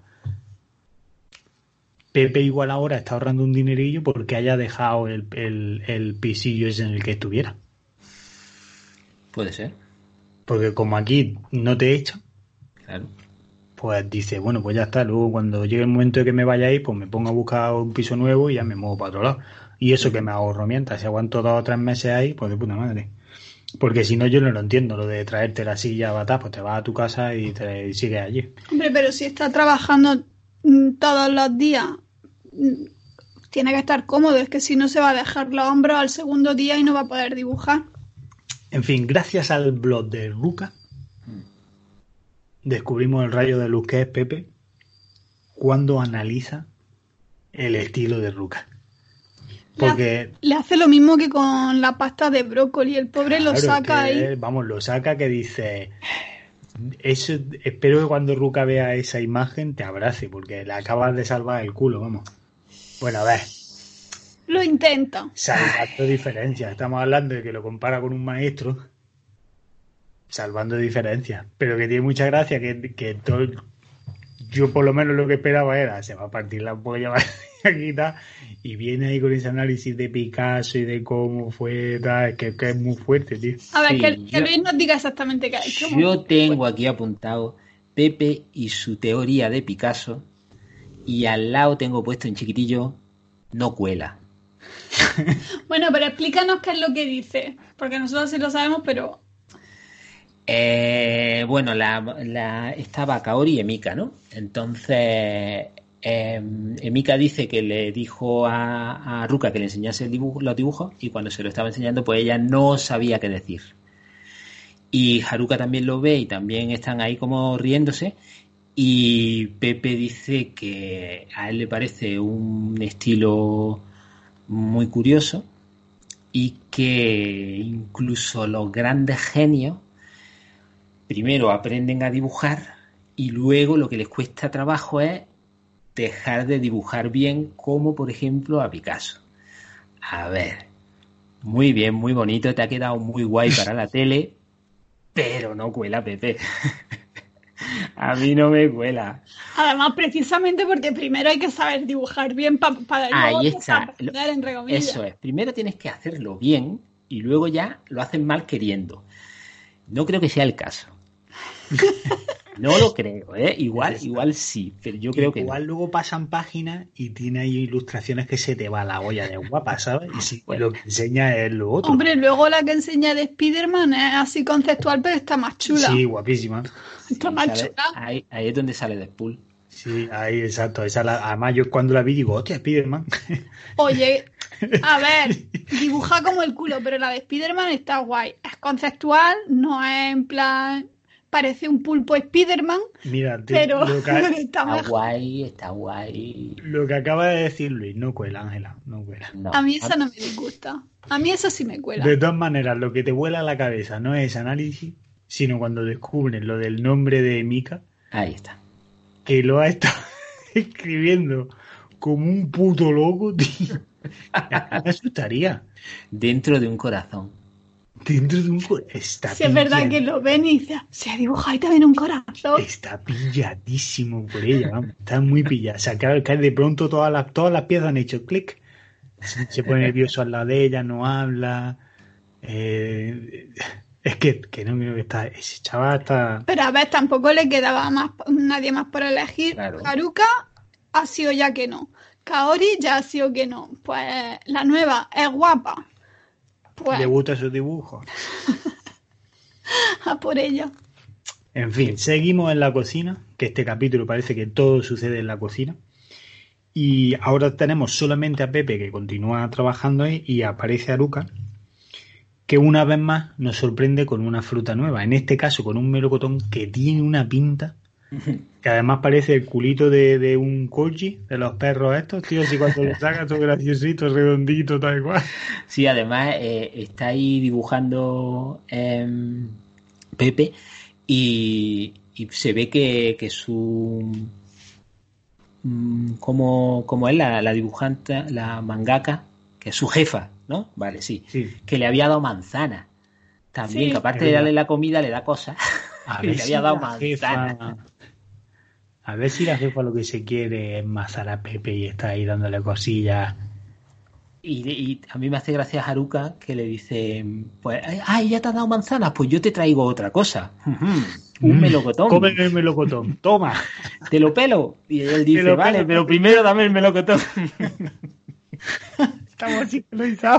Pepe igual ahora está ahorrando un dinerillo porque haya dejado el, el, el pisillo ese en el que estuviera. Puede ser. Porque como aquí no te echan, Claro. pues dice, bueno, pues ya está. Luego cuando llegue el momento de que me vaya ahí, pues me pongo a buscar un piso nuevo y ya me muevo para otro lado. Y eso que me ahorro mientras, si aguanto dos o tres meses ahí, pues de puta madre. Porque si no, yo no lo entiendo, lo de traerte la silla batá, pues te vas a tu casa y te y sigues allí. Hombre, pero si está trabajando mm, todos los días, mm, tiene que estar cómodo. Es que si no se va a dejar los hombros al segundo día y no va a poder dibujar. En fin, gracias al blog de Ruka, descubrimos el rayo de luz que es Pepe cuando analiza el estilo de Ruka. Porque Le hace lo mismo que con la pasta de brócoli. El pobre lo claro, saca que, ahí. vamos, lo saca que dice, eso, espero que cuando Ruka vea esa imagen te abrace, porque le acabas de salvar el culo, vamos. Bueno, a ver, Lo intenta. salvando diferencias. Estamos hablando de que lo compara con un maestro, salvando diferencias, pero que tiene mucha gracia, que, que todo, yo por lo menos lo que esperaba era, se va a partir la polla aquí tal, y viene ahí con ese análisis de Picasso y de cómo fue, tal, que, que es muy fuerte, tío. A ver, Sí, que, que yo- Luis nos diga exactamente qué ha hecho. Yo tengo aquí apuntado Pepe y su teoría de Picasso, y al lado tengo puesto en chiquitillo, no cuela. Bueno, pero explícanos qué es lo que dice. Porque nosotros sí lo sabemos, pero... Eh, bueno, la, la, estaba Kaori y Emika, ¿no? Entonces, eh, Emika dice que le dijo a, a Ruka que le enseñase el dibujo, los dibujos, y cuando se lo estaba enseñando, pues ella no sabía qué decir. Y Haruka también lo ve y también están ahí como riéndose. Y Pepe dice que a él le parece un estilo muy curioso y que incluso los grandes genios primero aprenden a dibujar y luego lo que les cuesta trabajo es dejar de dibujar bien, como por ejemplo a Picasso. A ver, muy bien, muy bonito, te ha quedado muy guay para la tele, pero no cuela, Pepe. A mí no me cuela. Además, precisamente porque primero hay que saber dibujar bien pa- para luego Ahí empezar a está. aprender, entre comillas. Eso es. Primero tienes que hacerlo bien y luego ya lo haces mal queriendo. No creo que sea el caso. No lo creo, ¿eh? Igual, igual sí, pero yo creo que Igual no. luego pasan páginas y tiene ahí ilustraciones que se te va la olla de guapa, ¿sabes? Y si Bueno. lo que enseña es lo otro. Hombre, luego la que enseña de Spider-Man es así conceptual, pero está más chula. Sí, guapísima. Está Sí, más ¿sabes? chula. Ahí, ahí es donde sale Deadpool. Sí, ahí, exacto. Esa la, además, yo cuando la vi digo, hostia, Spiderman. Oye, a ver, dibuja como el culo, pero la de Spider-Man está guay. Es conceptual, no es en plan... Parece un pulpo Spider-Man, Mira, te- pero, lo, que, pero está Está mejor. guay, está guay. lo que acaba de decir Luis, no cuela, Ángela, no cuela. No. A mí esa no me disgusta. A mí esa sí me cuela. De todas maneras, lo que te vuela a la cabeza no es ese análisis, sino cuando descubres lo del nombre de Mika, Ahí está. que lo ha estado escribiendo como un puto loco, tío. Me asustaría. Dentro de un corazón. Dentro de un... co- Está Si es verdad pillad- que lo ven y dice, se ha dibujado ahí también un corazón. Está pilladísimo por ella, vamos. Está muy pillada. O sea, claro, que de pronto todas las, todas las piezas han hecho clic. Se, se pone nervioso al lado de ella, no habla. Eh, es que, que no creo que está. Ese chaval está. Pero a ver, tampoco le quedaba más nadie más por elegir. Claro. Haruka ha sido ya que no. Kaori ya ha sido que no. Pues la nueva es guapa. Pues Le gusta su dibujo. a por ella. En fin, seguimos en la cocina, que este capítulo parece que todo sucede en la cocina. Y ahora tenemos solamente a Pepe, que continúa trabajando ahí, y aparece Haruka, que una vez más nos sorprende con una fruta nueva. En este caso con un melocotón que tiene una pinta, que además parece el culito de, de un koji, de los perros estos, tío, así cuando lo sacas todo graciosito, redondito, tal cual. Sí, además eh, está ahí dibujando eh, Pepe y, y se ve que, que su... Como, como es la, la dibujante, la mangaka, que es su jefa, ¿no? Vale, sí. Sí. Que le había dado manzana. También, Sí. que aparte Es de verdad. darle la comida, le da cosas. A Y ver le si había dado la manzana. jefa, A ver si la jefa lo que se quiere es enmasar a Pepe y está ahí dándole cosillas. Y, y a mí me hace gracia Haruka que le dice, pues, ay, ya te has dado manzanas, pues yo te traigo otra cosa. Un melocotón. Come el melocotón, toma. Te lo pelo. Y él dice, vale, pelo. pero primero dame el melocotón. Estamos sincronizados.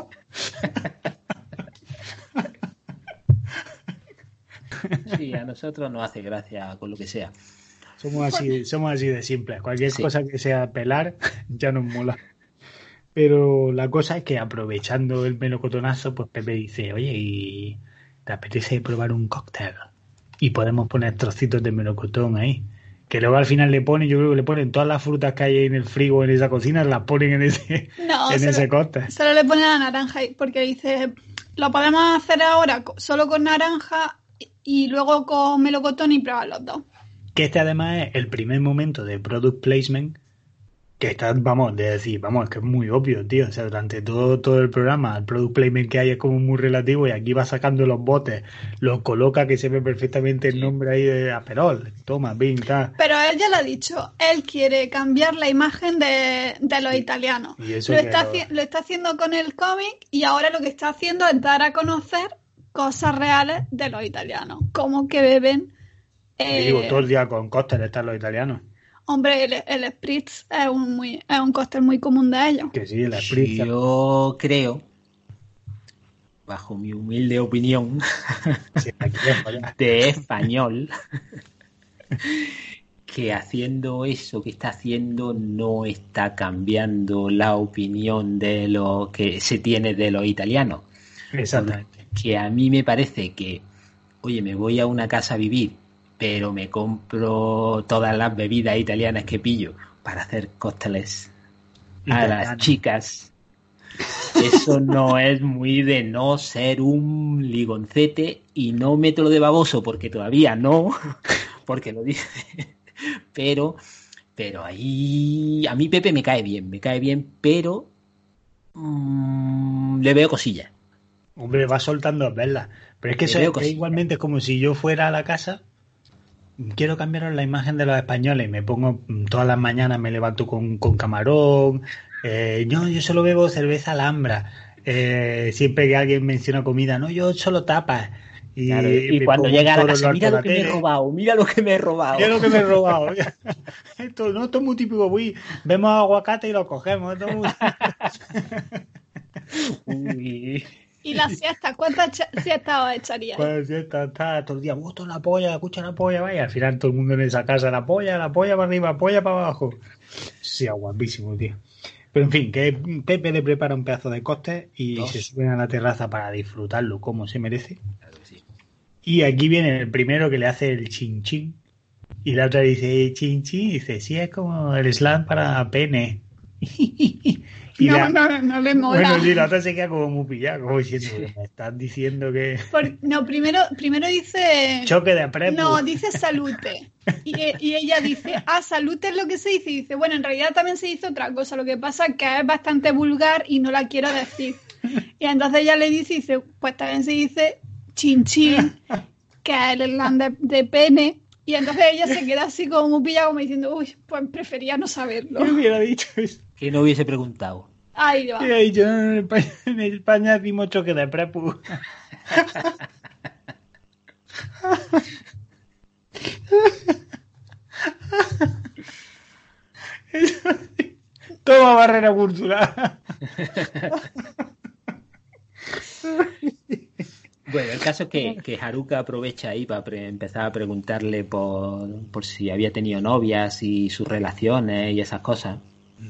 Sí, a nosotros nos hace gracia con lo que sea. Somos así, somos así de simples. Cualquier Sí. cosa que sea pelar ya nos mola. Pero la cosa es que aprovechando el melocotonazo, pues Pepe dice, oye, ¿y te apetece probar un cóctel? Y podemos poner trocitos de melocotón ahí. Que luego al final le ponen, yo creo que le ponen todas las frutas que hay en el frigo en esa cocina, las ponen en ese, No, en solo, ese cóctel. solo le ponen la naranja ahí, porque dice, lo podemos hacer ahora co- solo con naranja y- y luego con melocotón y probar los dos. Que este además es el primer momento de product placement que está, vamos, de decir, vamos, es que es muy obvio, tío. O sea, durante todo, todo el programa, el product placement que hay es como muy relativo y aquí va sacando los botes, los coloca que se ve perfectamente el nombre ahí de Aperol. Toma, pin, tal. Pero él ya lo ha dicho, él quiere cambiar la imagen de, de los italianos. Y eso Lo que está, lo- haci- lo está haciendo con el cómic y ahora lo que está haciendo es dar a conocer cosas reales de los italianos, como que beben. Te eh, digo, todo el día con cócteles están los italianos. Hombre, el, el Spritz es un, muy, es un cóctel muy común de ellos. Que sí, la Spritz. Yo creo, bajo mi humilde opinión Sí, aquí es para allá. de español, que haciendo eso que está haciendo no está cambiando la opinión de lo que se tiene de los italianos. Exactamente. Que a mí me parece que, oye, me voy a una casa a vivir, pero me compro todas las bebidas italianas que pillo para hacer cócteles a las Italiano. chicas. Eso no es muy de no ser un ligoncete, y no mételo de baboso porque todavía no, porque lo dice, pero, pero ahí a mí Pepe me cae bien, me cae bien, pero mmm, le veo cosillas. Hombre, va soltando velas. Pero es que Le eso veo es, cosillas. igualmente es como si yo fuera a la casa, quiero cambiaros la imagen de los españoles, me pongo mm, todas las mañanas, me levanto con, con camarón, eh, yo, yo solo bebo cerveza Alhambra, eh, siempre que alguien menciona comida, no, yo solo tapas. Y, Claro, y me cuando pongo llega a la un toro casa, en mira lo que me he tele, robado, mira lo que me he robado. mira lo que me he robado. Esto, no, esto es muy típico, uy, vemos aguacate y lo cogemos. Esto es muy... Uy. ¿Y la siesta? ¿Cuántas cha- siestas os echaríais? Pues ya está, está todo el día, gusto la polla, escucha la polla, vaya. Al final todo el mundo en esa casa, la polla, la polla para arriba, polla para abajo. Sí, guapísimo, tío. Pero en fin, que Pepe le prepara un pedazo de cóctel y Dos. se suben a la terraza para disfrutarlo como se merece. Claro que sí. Y aquí viene el primero que le hace el chin chin. Y la otra dice chin chin. Y dice, sí, es como el slang para pene. Y No, la- no, no le mola. Bueno, sí, la otra se queda como muy pillada, como diciendo, me estás diciendo que... Por- no, primero, primero dice... Choque de prepu. No, dice salute. Y, y ella dice, ah, salute es lo que se dice. Y dice, bueno, en realidad también se dice otra cosa. Lo que pasa es que es bastante vulgar y no la quiero decir. Y entonces ella le dice, dice, pues también se dice chin chin, que es el slang de, de pene. Y entonces ella se queda así como muy pillada, como diciendo, uy, pues prefería no saberlo. Yo hubiera dicho eso. Que no hubiese preguntado. Ahí va. Hubiera dicho, "No, en España, en España decimos choque de prepu". Eso sí. Toma barrera cultural. Bueno, el caso es que, que Haruka aprovecha ahí para pre- empezar a preguntarle por, por si había tenido novias y sus relaciones y esas cosas.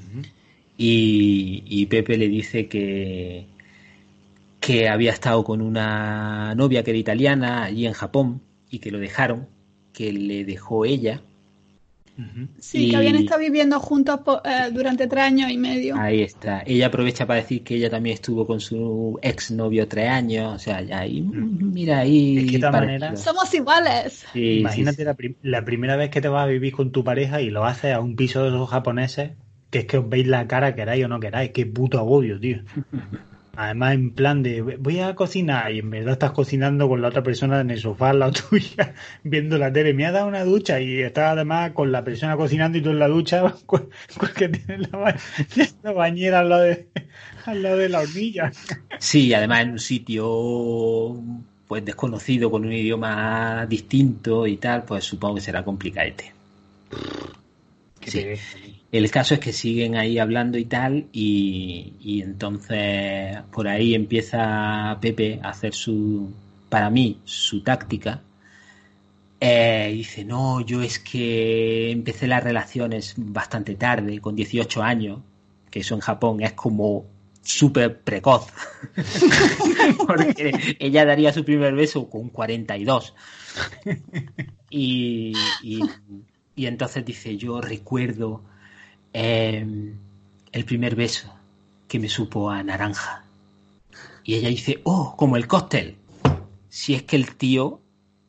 Y, y Pepe le dice que, que había estado con una novia que era italiana allí en Japón y que lo dejaron, que le dejó ella. Sí, Y- que habían estado viviendo juntos po- eh, durante tres años y medio. Ahí está. Ella aprovecha para decir que ella también estuvo con su exnovio tres años. O sea, ya ahí, mira ahí. Es que de todas parecido. maneras- Somos iguales. Sí, Imagínate sí, sí. La, prim- la primera vez que te vas a vivir con tu pareja y lo haces a un piso de esos japoneses, que es que os veis la cara, queráis o no queráis. Qué puto agobio, tío. Además, en plan de voy a cocinar y en verdad estás cocinando con la otra persona en el sofá al lado tuya, viendo la tele. Me ha dado una ducha y estás además con la persona cocinando y tú en la ducha porque tienes la, ba la bañera al lado, de, al lado de la hornilla. Sí, además en un sitio pues desconocido, con un idioma distinto y tal, pues supongo que será complicadete. Sí. El caso es que siguen ahí hablando y tal, y, y entonces por ahí empieza Pepe a hacer su, para mí, su táctica. Eh, y dice, no, yo es que empecé las relaciones bastante tarde, con dieciocho años, que eso en Japón es como súper precoz, porque ella daría su primer beso con cuarenta y dos. Y, y, y entonces dice, yo recuerdo eh, el primer beso que me supo a naranja. Y ella dice, oh, como el cóctel. Si es que el tío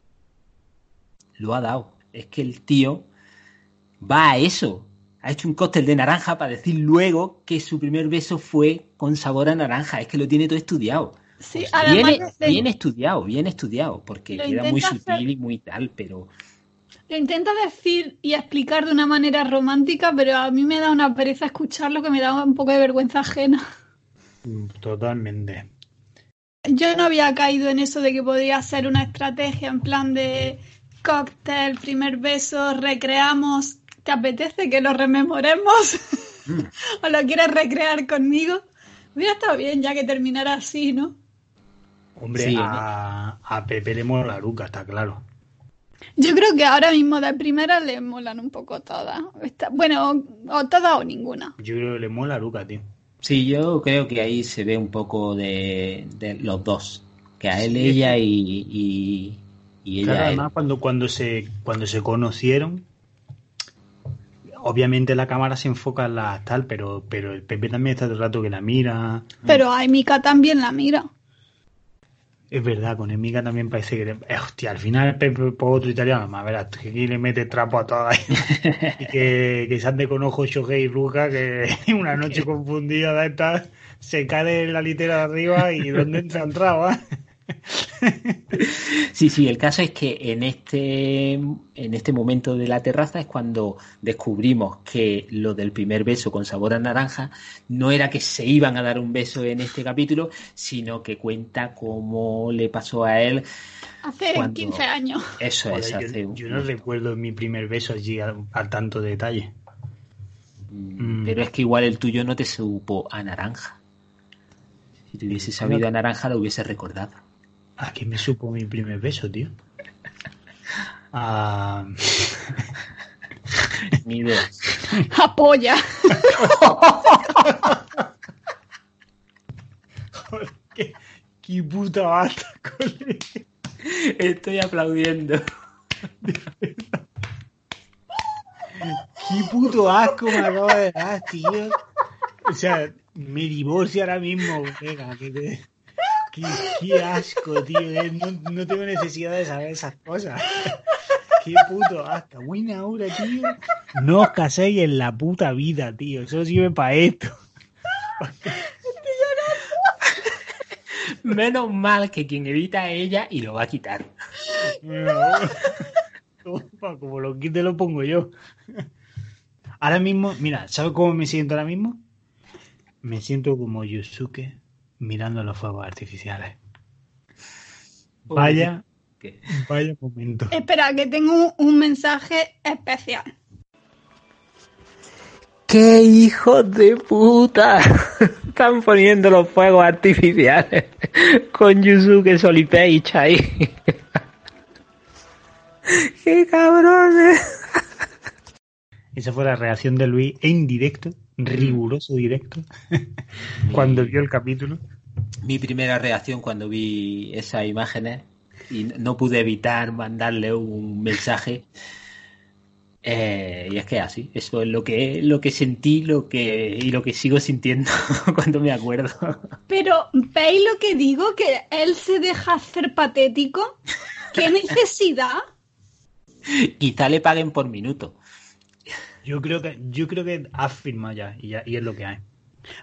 lo ha dado, es que el tío va a eso. Ha hecho un cóctel de naranja para decir luego que su primer beso fue con sabor a naranja. Es que lo tiene todo estudiado. Sí, Pues además bien, de- bien estudiado, bien estudiado, porque Lo queda muy intenta sutil hacer- y muy tal, pero Lo intenta decir y explicar de una manera romántica, pero a mí me da una pereza escucharlo que me da un poco de vergüenza ajena. Totalmente. Yo no había caído en eso de que podría ser una estrategia en plan de cóctel, primer beso, recreamos. ¿Te apetece que lo rememoremos? mm, ¿O lo quieres recrear conmigo? Hubiera estado bien ya que terminara así, ¿no? Hombre, sí, a, a Pepe le mola la Luca, está claro. Yo creo que ahora mismo de primera le molan un poco todas. Está- bueno, o, o todas o ninguna. Yo creo que le mola la Luca, tío. sí, yo creo que ahí se ve un poco de, de los dos, que a él Sí, es ella que- y, y, y ella Claro, a él. además cuando, cuando se cuando se conocieron, obviamente la cámara se enfoca en la tal, pero, pero el Pepe también está todo el rato que la mira. Pero a Mika también la mira. Es verdad, con Emiga también parece que... le- eh, hostia, al final el Pepe por otro italiano, más verás, que aquí le mete trapo a todas. Y que, que se ande con ojos Shohei y Ruka, que una noche confundida de estas se cae de la litera de arriba y ¿dónde entra entraba? ¿eh? Sí, sí, el caso es que en este, en este momento de la terraza es cuando descubrimos que lo del primer beso con sabor a naranja no era que se iban a dar un beso en este capítulo, sino que cuenta cómo le pasó a él. Hace Cuando- quince años. Eso Joder, es, hace yo, un- yo no recuerdo mi primer beso allí al, al tanto detalle. Mm, Pero es que igual el tuyo no te supo a naranja. Si te hubiese sabido a naranja, lo hubiese recordado. ¿A qué me supo mi primer beso, tío? Ah, Ni idea. Apoya. joder, qué, qué puta basta, colega. Estoy aplaudiendo. Qué puto asco me acaba de dar, tío. O sea, me divorcio ahora mismo, venga, que te... Qué, qué asco, tío. eh, No, no tengo necesidad de saber esas cosas. Qué puto asco. Buena hora, tío. No os caséis en la puta vida, tío. Eso sirve para esto. Menos mal que quien evita a ella y lo va a quitar. Como, como lo quite lo pongo yo. Ahora mismo, mira, ¿sabes cómo me siento ahora mismo? Me siento como Yusuke mirando los fuegos artificiales. Vaya, ¿Qué? vaya momento. Espera, que tengo un, un mensaje especial. ¡Qué hijos de puta! Están poniendo los fuegos artificiales con Yusuke Solipage ahí. ¡Qué cabrones! Esa fue la reacción de Luis en directo, riguroso directo, cuando vio el capítulo. Mi primera reacción cuando vi esas imágenes y no pude evitar mandarle un mensaje. Eh, y es que así, eso es lo que lo que sentí, lo que y lo que sigo sintiendo cuando me acuerdo. Pero, ¿veis lo que digo? Que él se deja hacer patético. ¿Qué necesidad? Quizá le paguen por minuto. Yo creo que, yo creo que has firmado ya y, ya, y es lo que hay. Pero,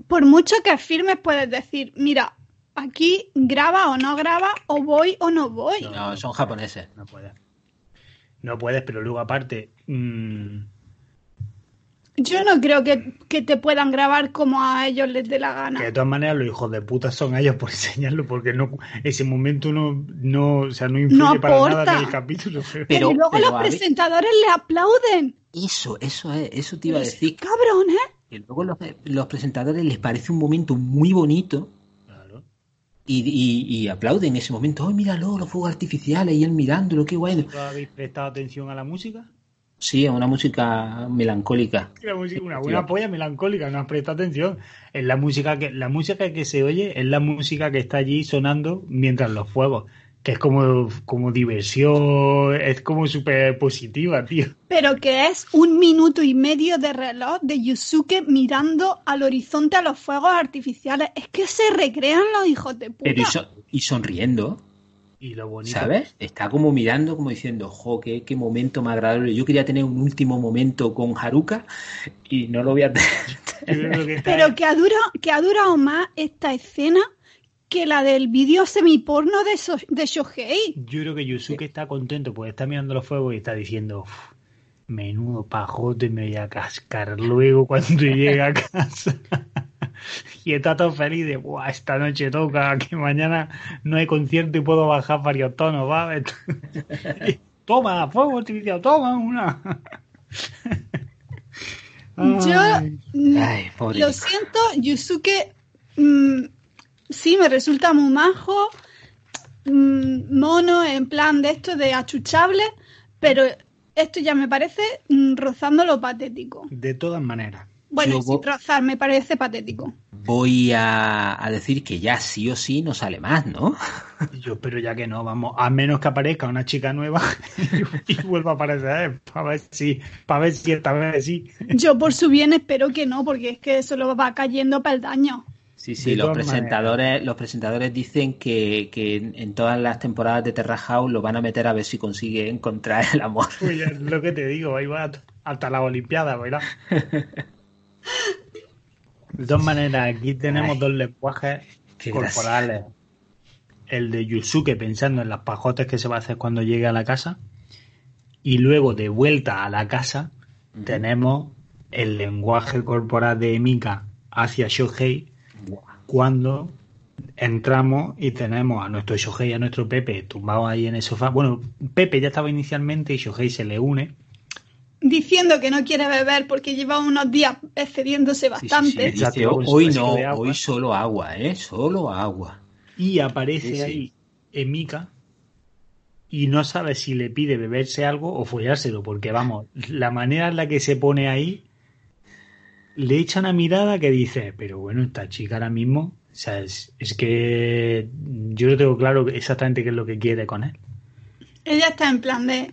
por mucho que firmes puedes decir, mira, aquí graba o no graba, o voy o no voy. No, no son japoneses. No puedes. No puedes, pero luego aparte... Mmm... Yo no creo que, que te puedan grabar como a ellos les dé la gana. Que de todas maneras los hijos de puta son ellos por enseñarlo, porque no ese momento no, no, o sea, no influye no para aporta. nada en el capítulo. Pero, Pero- y luego pero, los a ver- presentadores le aplauden. Eso, eso es, eso te iba a Pues, decir. cabrón, ¿eh? Que luego los, los presentadores les parece un momento muy bonito Claro. y, y, y aplauden ese momento. ¡Ay, míralo, los fuegos artificiales! Y él mirándolo, qué guay. ¿No habéis prestado atención a la música? Sí, es una música melancólica. La música, una buena polla melancólica, no has prestado atención. Es la música que, la música que se oye es la música que está allí sonando mientras los fuegos. Que es como, como diversión, es como súper positiva, tío. Pero que es un minuto y medio de reloj de Yusuke mirando al horizonte a los fuegos artificiales. Es que se recrean los hijos de puta. Pero y, so- y sonriendo, Y lo bonito. ¿sabes? Está como mirando, como diciendo, jo, qué, qué momento más agradable. Yo quería tener un último momento con Haruka y no lo voy a tener. Yo creo que está- Pero que ha durado, que ha durado más esta escena que la del vídeo semiporno de, so de Shohei. Yo creo que Yusuke está contento porque está mirando los fuegos y está diciendo, "Uf, menudo pajote me voy a cascar luego cuando llegue a casa". Y está todo feliz de, "Buah, esta noche toca, que mañana no hay concierto y puedo bajar varios tonos, ¿va?". Toma, fuego artificial, toma una. Yo Ay. mm, Ay, pobre lo Nico. siento, Yusuke mm, sí me resulta muy majo, mm, mono, en plan de esto de achuchable, pero esto ya me parece mm, rozando lo patético. De todas maneras. Bueno, Yo sin vo- rozar, me parece patético. Voy a, a decir que ya sí o sí no sale más, ¿no? Yo espero ya que no, vamos, a menos que aparezca una chica nueva y, y vuelva a aparecer, para ver si, para ver si esta vez sí. Yo por su bien espero que no, porque es que eso lo va cayendo peldaños. Sí, sí, De los todas presentadores, los presentadores dicen que, que en en todas las temporadas de Terra House lo van a meter a ver si consigue encontrar el amor. Pues es lo que te digo, ahí va hasta las Olimpiadas, ¿verdad? De todas maneras, aquí tenemos Ay, dos lenguajes qué corporales. El de Yusuke pensando en las pajotes que se va a hacer cuando llegue a la casa. Y luego, de vuelta a la casa, Ujú. tenemos el lenguaje corporal de Mika hacia Shohei Buah. cuando entramos y tenemos a nuestro Shohei y a nuestro Pepe tumbados ahí en el sofá. Bueno, Pepe ya estaba inicialmente y Shohei se le une. Diciendo que no quiere beber porque lleva unos días excediéndose Sí, sí, bastante. sí, dice, Exacto, con su hoy vasito no, de agua. hoy solo agua, ¿eh? Solo agua. Y aparece Sí, sí. ahí Emika y no sabe si le pide beberse algo o follárselo, porque vamos, la manera en la que se pone ahí le echa una mirada que dice, pero bueno, esta chica ahora mismo, o sea, es, es que yo no tengo claro exactamente qué es lo que quiere con él. Ella está en plan de,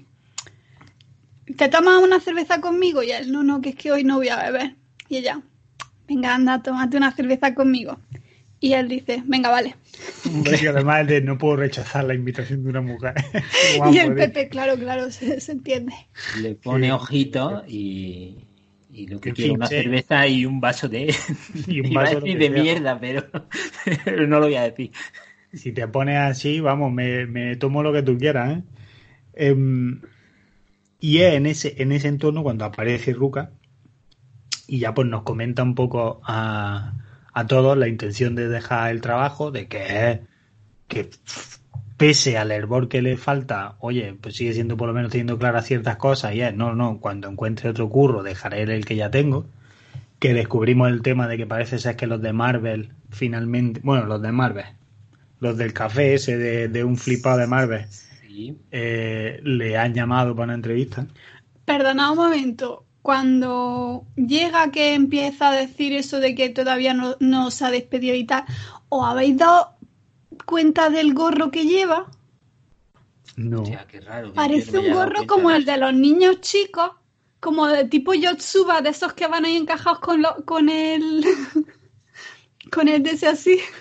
¿te tomas una cerveza conmigo? Y él, no, no, que es que hoy no voy a beber. Y ella, venga, anda, tómate una cerveza conmigo. Y él dice, venga, vale. Y además es de no puedo rechazar la invitación de una mujer. Y Guapo, el ¿eh? Pepe, claro, claro, se, se entiende. Le pone Sí. ojitos y, y lo que En quiere fin, una sí. cerveza y un vaso de, Y un iba a vaso decir lo de que sea. mierda, pero, pero no lo voy a decir. Si te pones así, vamos, me, me tomo lo que tú quieras, ¿eh? Em, y es en ese, en ese entorno cuando aparece Ruka y ya pues nos comenta un poco a, a todos la intención de dejar el trabajo, de que, que pese al hervor que le falta, oye, pues sigue siendo por lo menos teniendo claras ciertas cosas y es, no, no, cuando encuentre otro curro dejaré el que ya tengo, que descubrimos el tema de que parece ser que los de Marvel finalmente, bueno, los de Marvel, los del café ese de, de un flipado de Marvel, Sí. eh, le han llamado para una entrevista. Perdona un momento, cuando llega que empieza a decir eso de que todavía no, no se ha despedido y tal, ¿os habéis dado cuenta del gorro que lleva? No. Hostia, qué raro. que yo Parece no me un haya dado gorro cuenta como de el eso. de los niños chicos, como de tipo Yotsuba, de esos que van ahí encajados con, lo, con el... con el de ese así. No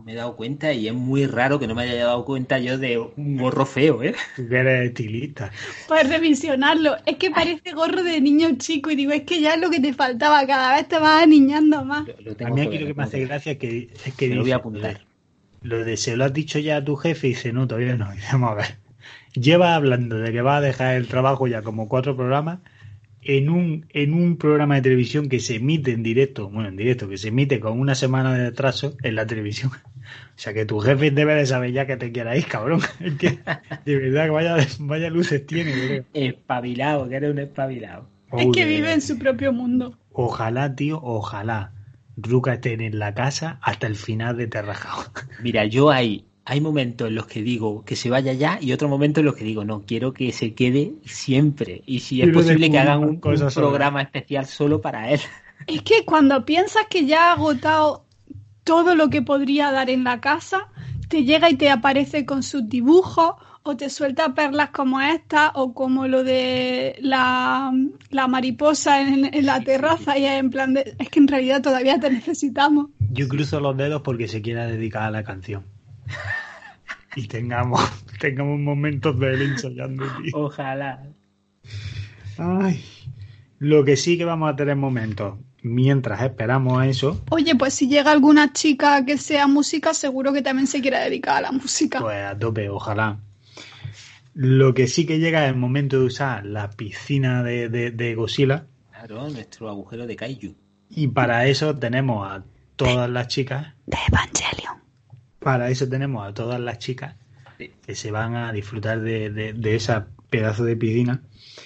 no me he dado cuenta y es muy raro que no me haya dado cuenta yo de un gorro feo, ¿eh? Tú que eres estilista. Pues revisionarlo. Es que parece gorro de niño chico y digo, es que ya es lo que te faltaba, cada vez te vas aniñando más. Lo, lo A tengo mí todo, aquí lo que me tengo hace todo. gracia es que, es que Me lo voy dice, a apuntar. Lo de, lo de se lo has dicho ya a tu jefe y dice, no, todavía no. Y vamos a ver. Lleva hablando de que va a dejar el trabajo ya como cuatro programas en un, en un programa de televisión que se emite en directo, bueno, en directo, que se emite con una semana de retraso en la televisión. O sea que tu jefe debe de saber ya que te quieras ir, cabrón. Es que, de verdad, que vaya, vaya luces tiene, creo. Espabilado, que eres un espabilado. Es que Joder. vive en su propio mundo. Ojalá, tío, ojalá Ruca esté en la casa hasta el final de Terrajao. Mira, yo hay, hay momentos en los que digo que se vaya ya y otros momentos en los que digo, no, quiero que se quede siempre. Y si es Quiero posible que descubrir hagan más un, un cosas sobre programa especial solo para él. Es que cuando piensas que ya ha agotado todo lo que podría dar en la casa, te llega y te aparece con sus dibujos o te suelta perlas como esta o como lo de la, la mariposa en, en la terraza y es en plan de, es que en realidad todavía te necesitamos. Yo cruzo los dedos porque se quiera dedicar a la canción. Y tengamos, tengamos momentos de él ensayando, tío. Ojalá. Ay. Lo que sí que vamos a tener momentos mientras esperamos eso, Oye, pues si llega alguna chica que sea música, seguro que también se quiera dedicar a la música. pues a tope, ojalá. Lo que sí que llega es el momento de usar la piscina de, de, de Godzilla. Claro, nuestro agujero de Kaiju. Y para eso tenemos a todas las chicas. De Evangelion. Para eso tenemos a todas las chicas Sí. que se van a disfrutar de, de, de esa pedazo de piscina.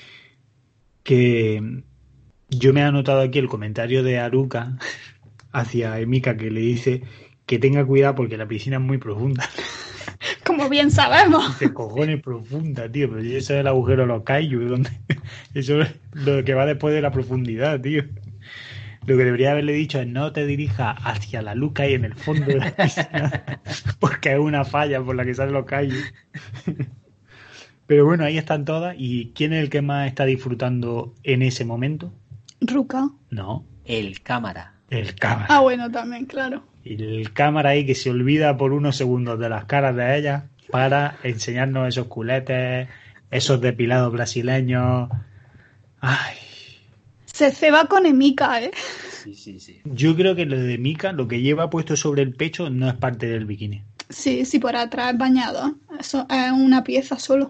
Que yo me he anotado aquí el comentario de Haruka hacia Emika que le dice que tenga cuidado porque la piscina es muy profunda. Como bien sabemos. Dice, cojones profunda, tío, pero eso es el agujero de los kaiju, donde eso es lo que va después de la profundidad, tío. Lo que debería haberle dicho es no te dirijas hacia la luz que hay en el fondo de la piscina, porque es una falla por la que salen los kaiju. Pero bueno, ahí están todas. ¿Y quién es el que más está disfrutando en ese momento? Ruka. No, El cámara. el cámara. Ah, bueno, también, claro. El cámara ahí que se olvida por unos segundos de las caras de ellas para enseñarnos esos culetes, esos depilados brasileños. Ay, Se ceba con Emika, ¿eh? Sí, sí, sí. yo creo que lo de Mika, lo que lleva puesto sobre el pecho, no es parte del bikini. Sí, sí, por atrás es bañado. Eso es una pieza solo.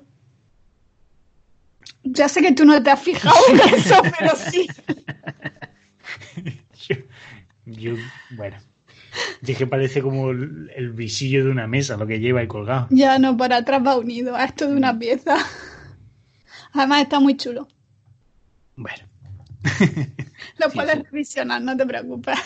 Ya sé que tú no te has fijado en eso, pero sí. Yo, yo, bueno, dije parece como el, el visillo de una mesa, lo que lleva ahí colgado. Ya no, por atrás va unido a esto de una pieza. Además está muy chulo. Bueno, Lo Sí, puedes sí. revisionar, no te preocupes.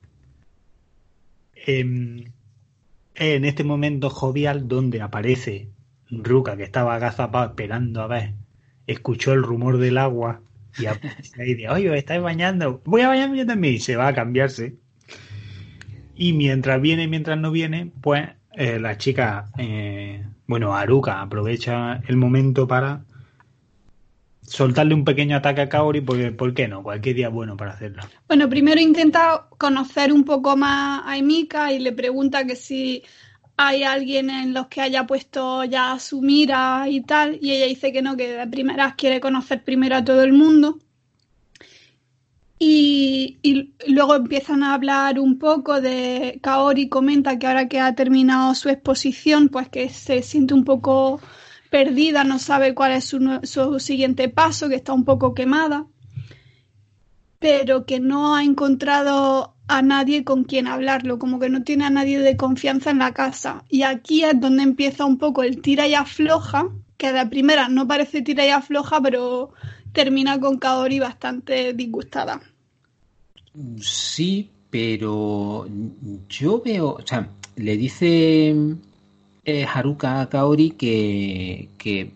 em, en este momento jovial donde aparece Ruka, que estaba agazapado esperando a ver, escuchó el rumor del agua y aparece ahí de, oye, estáis bañando, voy a bañarme yo también, y se va a cambiarse. Y mientras viene, mientras no viene, pues eh, la chica, eh, bueno, Haruka aprovecha el momento para soltarle un pequeño ataque a Kaori, porque ¿por qué no? Cualquier día es bueno para hacerlo. Bueno, primero intenta conocer un poco más a Emika y le pregunta que si hay alguien en los que haya puesto ya su mira y tal, y ella dice que no, que de primeras quiere conocer primero a todo el mundo. Y, y luego empiezan a hablar un poco de Kaori, comenta que ahora que ha terminado su exposición, pues que se siente un poco perdida, no sabe cuál es su, nue- su siguiente paso, que está un poco quemada, pero que no ha encontrado a nadie con quien hablarlo, como que no tiene a nadie de confianza en la casa. Y aquí es donde empieza un poco el tira y afloja, que de primera no parece tira y afloja, pero termina con Kaori bastante disgustada. Sí, pero yo veo, o sea, le dice eh, Haruka a Kaori que, que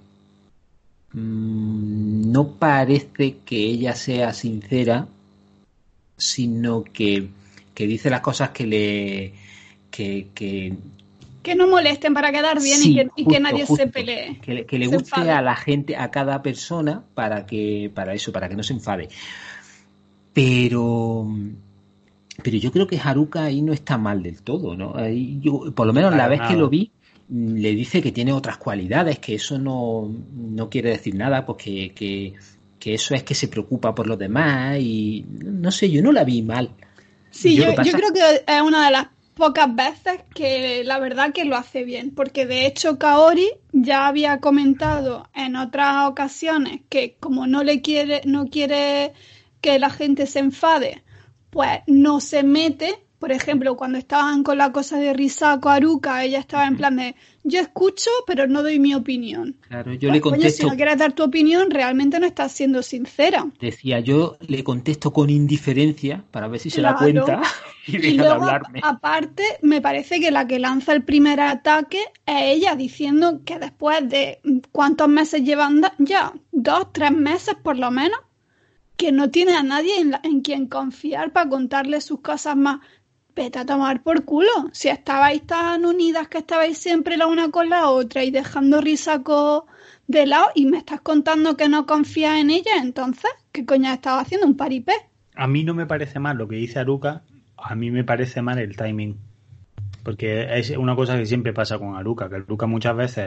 mm, no parece que ella sea sincera, sino que, que dice las cosas que le que, que Que no molesten para quedar bien sí, y, que, y que justo, nadie justo. se pelee. Que, le- que le se guste enfade. a la gente, a cada persona, para que, para eso, para que no se enfade. Pero pero yo creo que Haruka ahí no está mal del todo, ¿no? Ahí yo, por lo menos Para la vez nada. que lo vi, le dice que tiene otras cualidades, que eso no, no quiere decir nada, pues que, que, que eso es que se preocupa por los demás y no sé, yo no la vi mal. Sí, Yo- yo, lo que pasa- yo creo que es una de las pocas veces que la verdad que lo hace bien, porque de hecho Kaori ya había comentado en otras ocasiones que como no le quiere, no quiere que la gente se enfade, pues no se mete. Por ejemplo, cuando estaban con la cosa de Risako Haruka, ella estaba en plan de yo escucho, pero no doy mi opinión. Claro, yo Pues, le coño, si contesto, no quieres dar tu opinión, realmente no estás siendo sincera. decía, yo le contesto con indiferencia para ver si se da Claro. cuenta y Y deja de luego, hablarme. aparte, me parece que la que lanza el primer ataque es ella, diciendo que después de cuántos meses llevan da- ya, dos, tres meses por lo menos, que no tiene a nadie en, la- en quien confiar para contarle sus cosas más. Vete a tomar por culo. Si estabais tan unidas que estabais siempre la una con la otra y dejando Risako de lado y me estás contando que no confías en ella, entonces, ¿qué coño has estado haciendo? ¿Un paripé? A mí no me parece mal lo que dice Haruka, a mí me parece mal el timing. Porque es una cosa que siempre pasa con Haruka, que Haruka muchas veces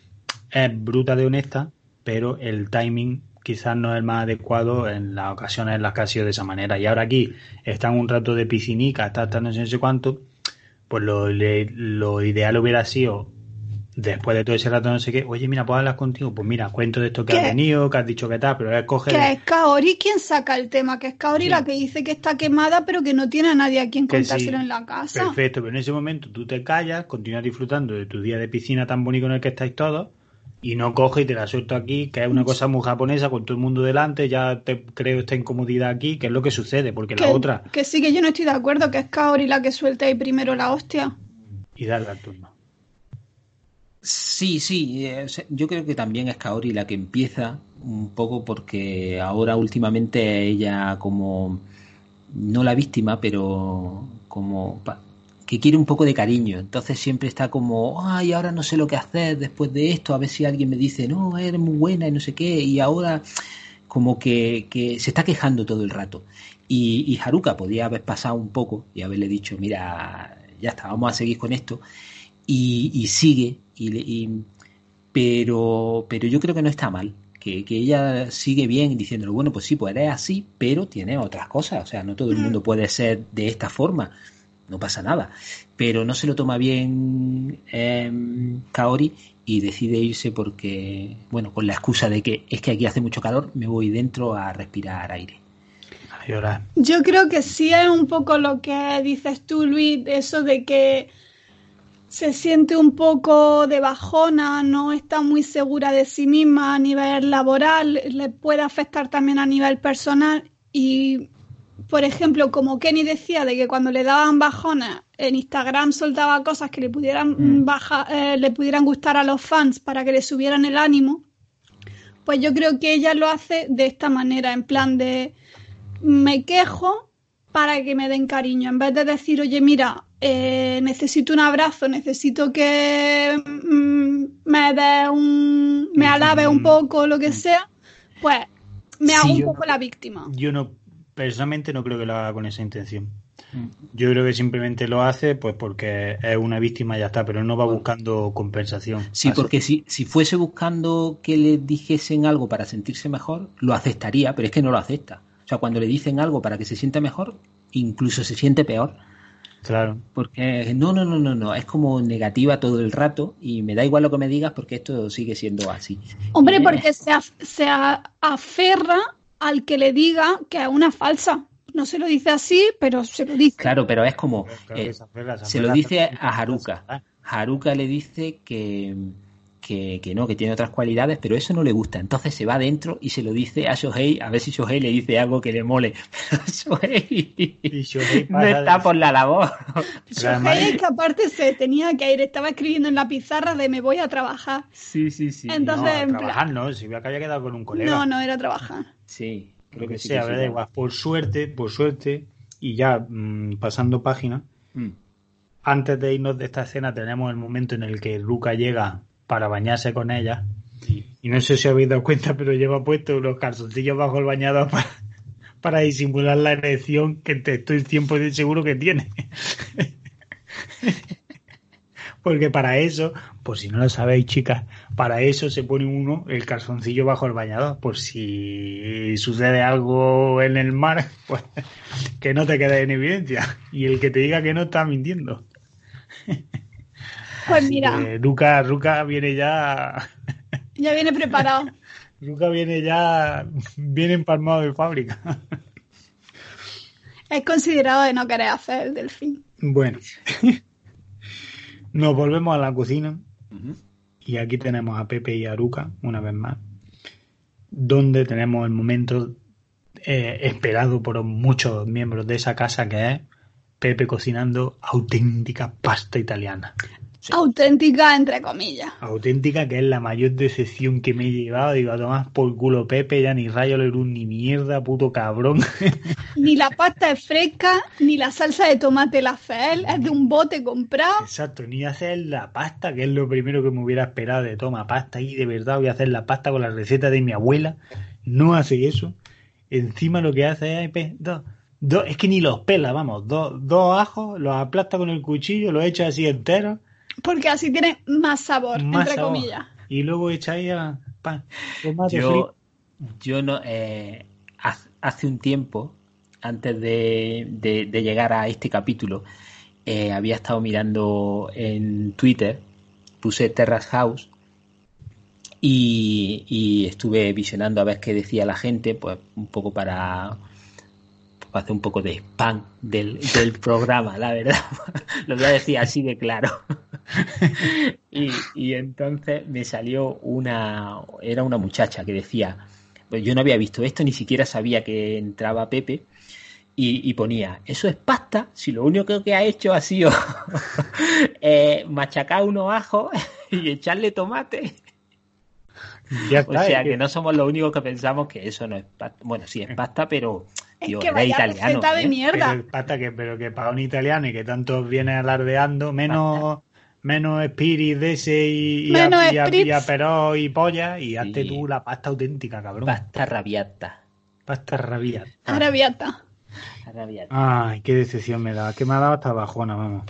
es bruta de honesta, pero el timing quizás no es el más adecuado en las ocasiones en las que ha sido de esa manera. Y ahora aquí están un rato de piscinica, está, está no sé, no sé cuánto, pues lo, le- lo ideal hubiera sido, después de todo ese rato no sé qué, oye, mira, ¿puedo hablar contigo? Pues mira, cuento de esto que ¿Qué? has venido, que has dicho que tal, pero es coger... Que es Kaori quien saca el tema, que es Kaori Sí. la que dice que está quemada, pero que no tiene a nadie a quien Que contárselo sí, en la casa. perfecto, pero en ese momento tú te callas, continúas disfrutando de tu día de piscina tan bonito en el que estáis todos y no coges y te la suelto aquí, que es una cosa muy japonesa con todo el mundo delante, ya te creo esta incomodidad aquí, que es lo que sucede, porque Que, la otra... que sí, que yo no estoy de acuerdo, que es Kaori la que suelta ahí primero la hostia. Y darle al turno. Sí, sí, eh, o sea, yo creo que también es Kaori la que empieza un poco porque ahora últimamente ella como, no la víctima, pero como pa- que quiere un poco de cariño, entonces siempre está como, ay, ahora no sé lo que hacer después de esto, a ver si alguien me dice, no, eres muy buena y no sé qué, y ahora como que, que se está quejando todo el rato. Y, y Haruka podía haber pasado un poco y haberle dicho, mira, ya está, vamos a seguir con esto. Y, y sigue, y, le- y- pero, pero yo creo que no está mal. Que, que ella sigue bien diciéndole, bueno, pues sí, pues eres así, pero tiene otras cosas. O sea, no todo el mundo puede ser de esta forma. No pasa nada. Pero no se lo toma bien eh, Kaori y decide irse porque, bueno, con la excusa de que es que aquí hace mucho calor, me voy dentro a respirar aire. A llorar. Yo creo que sí es un poco lo que dices tú, Luis, eso de que se siente un poco de bajona, no está muy segura de sí misma a nivel laboral, le puede afectar también a nivel personal y, por ejemplo, como Kenny decía de que cuando le daban bajonas en Instagram soltaba cosas que le pudieran Mm. baja, eh, le pudieran gustar a los fans para que le subieran el ánimo, pues yo creo que ella lo hace de esta manera, en plan de me quejo para que me den cariño, en vez de decir, oye, mira, eh, necesito un abrazo, necesito que mm, me dé un, me alabe un poco, lo que sea, pues me hago Sí, un yo poco no- la víctima. Yo no, personalmente no creo que lo haga con esa intención. Mm. Yo creo que simplemente lo hace pues porque es una víctima y ya está, pero no va buscando compensación. Sí, Así- porque si, si fuese buscando que le dijesen algo para sentirse mejor, lo aceptaría, pero es que no lo acepta. O sea, cuando le dicen algo para que se sienta mejor, incluso se siente peor. Claro. Porque no, no, no, no, no, es como negativa todo el rato y me da igual lo que me digas porque esto sigue siendo así. Hombre, Eh, porque se, af- se a- aferra al que le diga que es una falsa. No se lo dice así, pero se lo dice. Claro, pero es como, Claro que eh, se aferra, se se aferra lo dice hasta- a Haruka. Haruka le dice que, que, que no, que tiene otras cualidades, pero eso no le gusta. Entonces se va adentro y se lo dice a Shohei, a ver si Shohei le dice algo que le mole. Pero Shohei Y Shohei no pasa de- está por la labor. Pero además- Shohei es que aparte se tenía que ir, estaba escribiendo en la pizarra de me voy a trabajar. Sí, sí, sí. Entonces, no, a en plan- trabajar no, si veo que haya quedado con un colega. No, no era trabajar. Sí, Creo creo que que sí. sea, que sí, da ¿no? igual. Por suerte, por suerte, y ya mm, pasando página, Mm. antes de irnos de esta escena tenemos el momento en el que Luca llega para bañarse con ella. Sí. Y no sé si os habéis dado cuenta, pero lleva puesto unos calzoncillos bajo el bañador para, para disimular la erección que te estoy cien por ciento seguro que tiene. Porque para eso, por si no lo sabéis, chicas, para eso se pone uno el calzoncillo bajo el bañador. Por si sucede algo en el mar, pues que no te quede en evidencia. Y el que te diga que no está mintiendo. Pues mira. Eh, Ruca, Ruca viene ya... Ya viene preparado. Ruca viene ya... Viene empalmado de fábrica. Es considerado de no querer hacer el delfín. Bueno... Nos volvemos a la cocina Uh-huh. y aquí tenemos a Pepe y a Ruca, una vez más, donde tenemos el momento eh, esperado por muchos miembros de esa casa, que es Pepe cocinando auténtica pasta italiana. Sí. Auténtica, entre comillas. Auténtica, que es la mayor decepción que me he llevado. Digo, a tomar por culo Pepe, ya ni rayo Lerún ni mierda, puto cabrón. Ni la pasta es fresca, ni la salsa de tomate la hace él, es de un bote comprado. Exacto, ni hacer la pasta, que es lo primero que me hubiera esperado de toma pasta, y de verdad voy a hacer la pasta con la receta de mi abuela. No hace eso. Encima lo que hace es pe- dos, dos, es que ni los pela, vamos, dos, dos ajos, los aplasta con el cuchillo, los echa así enteros. Porque así tiene más sabor, Más entre sabor. comillas. Y luego echa ahí a pan, tomate Yo, frito. yo no, eh, haz- hace un tiempo, antes de, de- de llegar a este capítulo, eh, había estado mirando en Twitter, puse Terrace House y, y estuve visionando a ver qué decía la gente, pues un poco para, para hacer un poco de spam del, del programa, la verdad. Lo voy a decir así de claro. y, y entonces me salió una, era una muchacha que decía, pues yo no había visto esto, ni siquiera sabía que entraba Pepe, y, y ponía, eso es pasta, si lo único que ha hecho ha sido eh, machacar unos ajos y echarle tomate. Ya está, O sea, es que que- no somos los únicos que pensamos que eso no es pasta. Bueno, sí es pasta, pero Es tío, que eres vaya italiano, receta de ¿eh? mierda. Pero, pasta que, pero que para un italiano y que tanto viene alardeando, menos, menos spirit de ese y, y, Menos a, y, a, spritz. y a peró y polla, y hazte Sí. tú la pasta auténtica, cabrón. Pasta rabiata. Pasta rabia. Arabiata. Rabiata. Ay, qué decepción me da. Que me ha dado hasta bajona, vamos.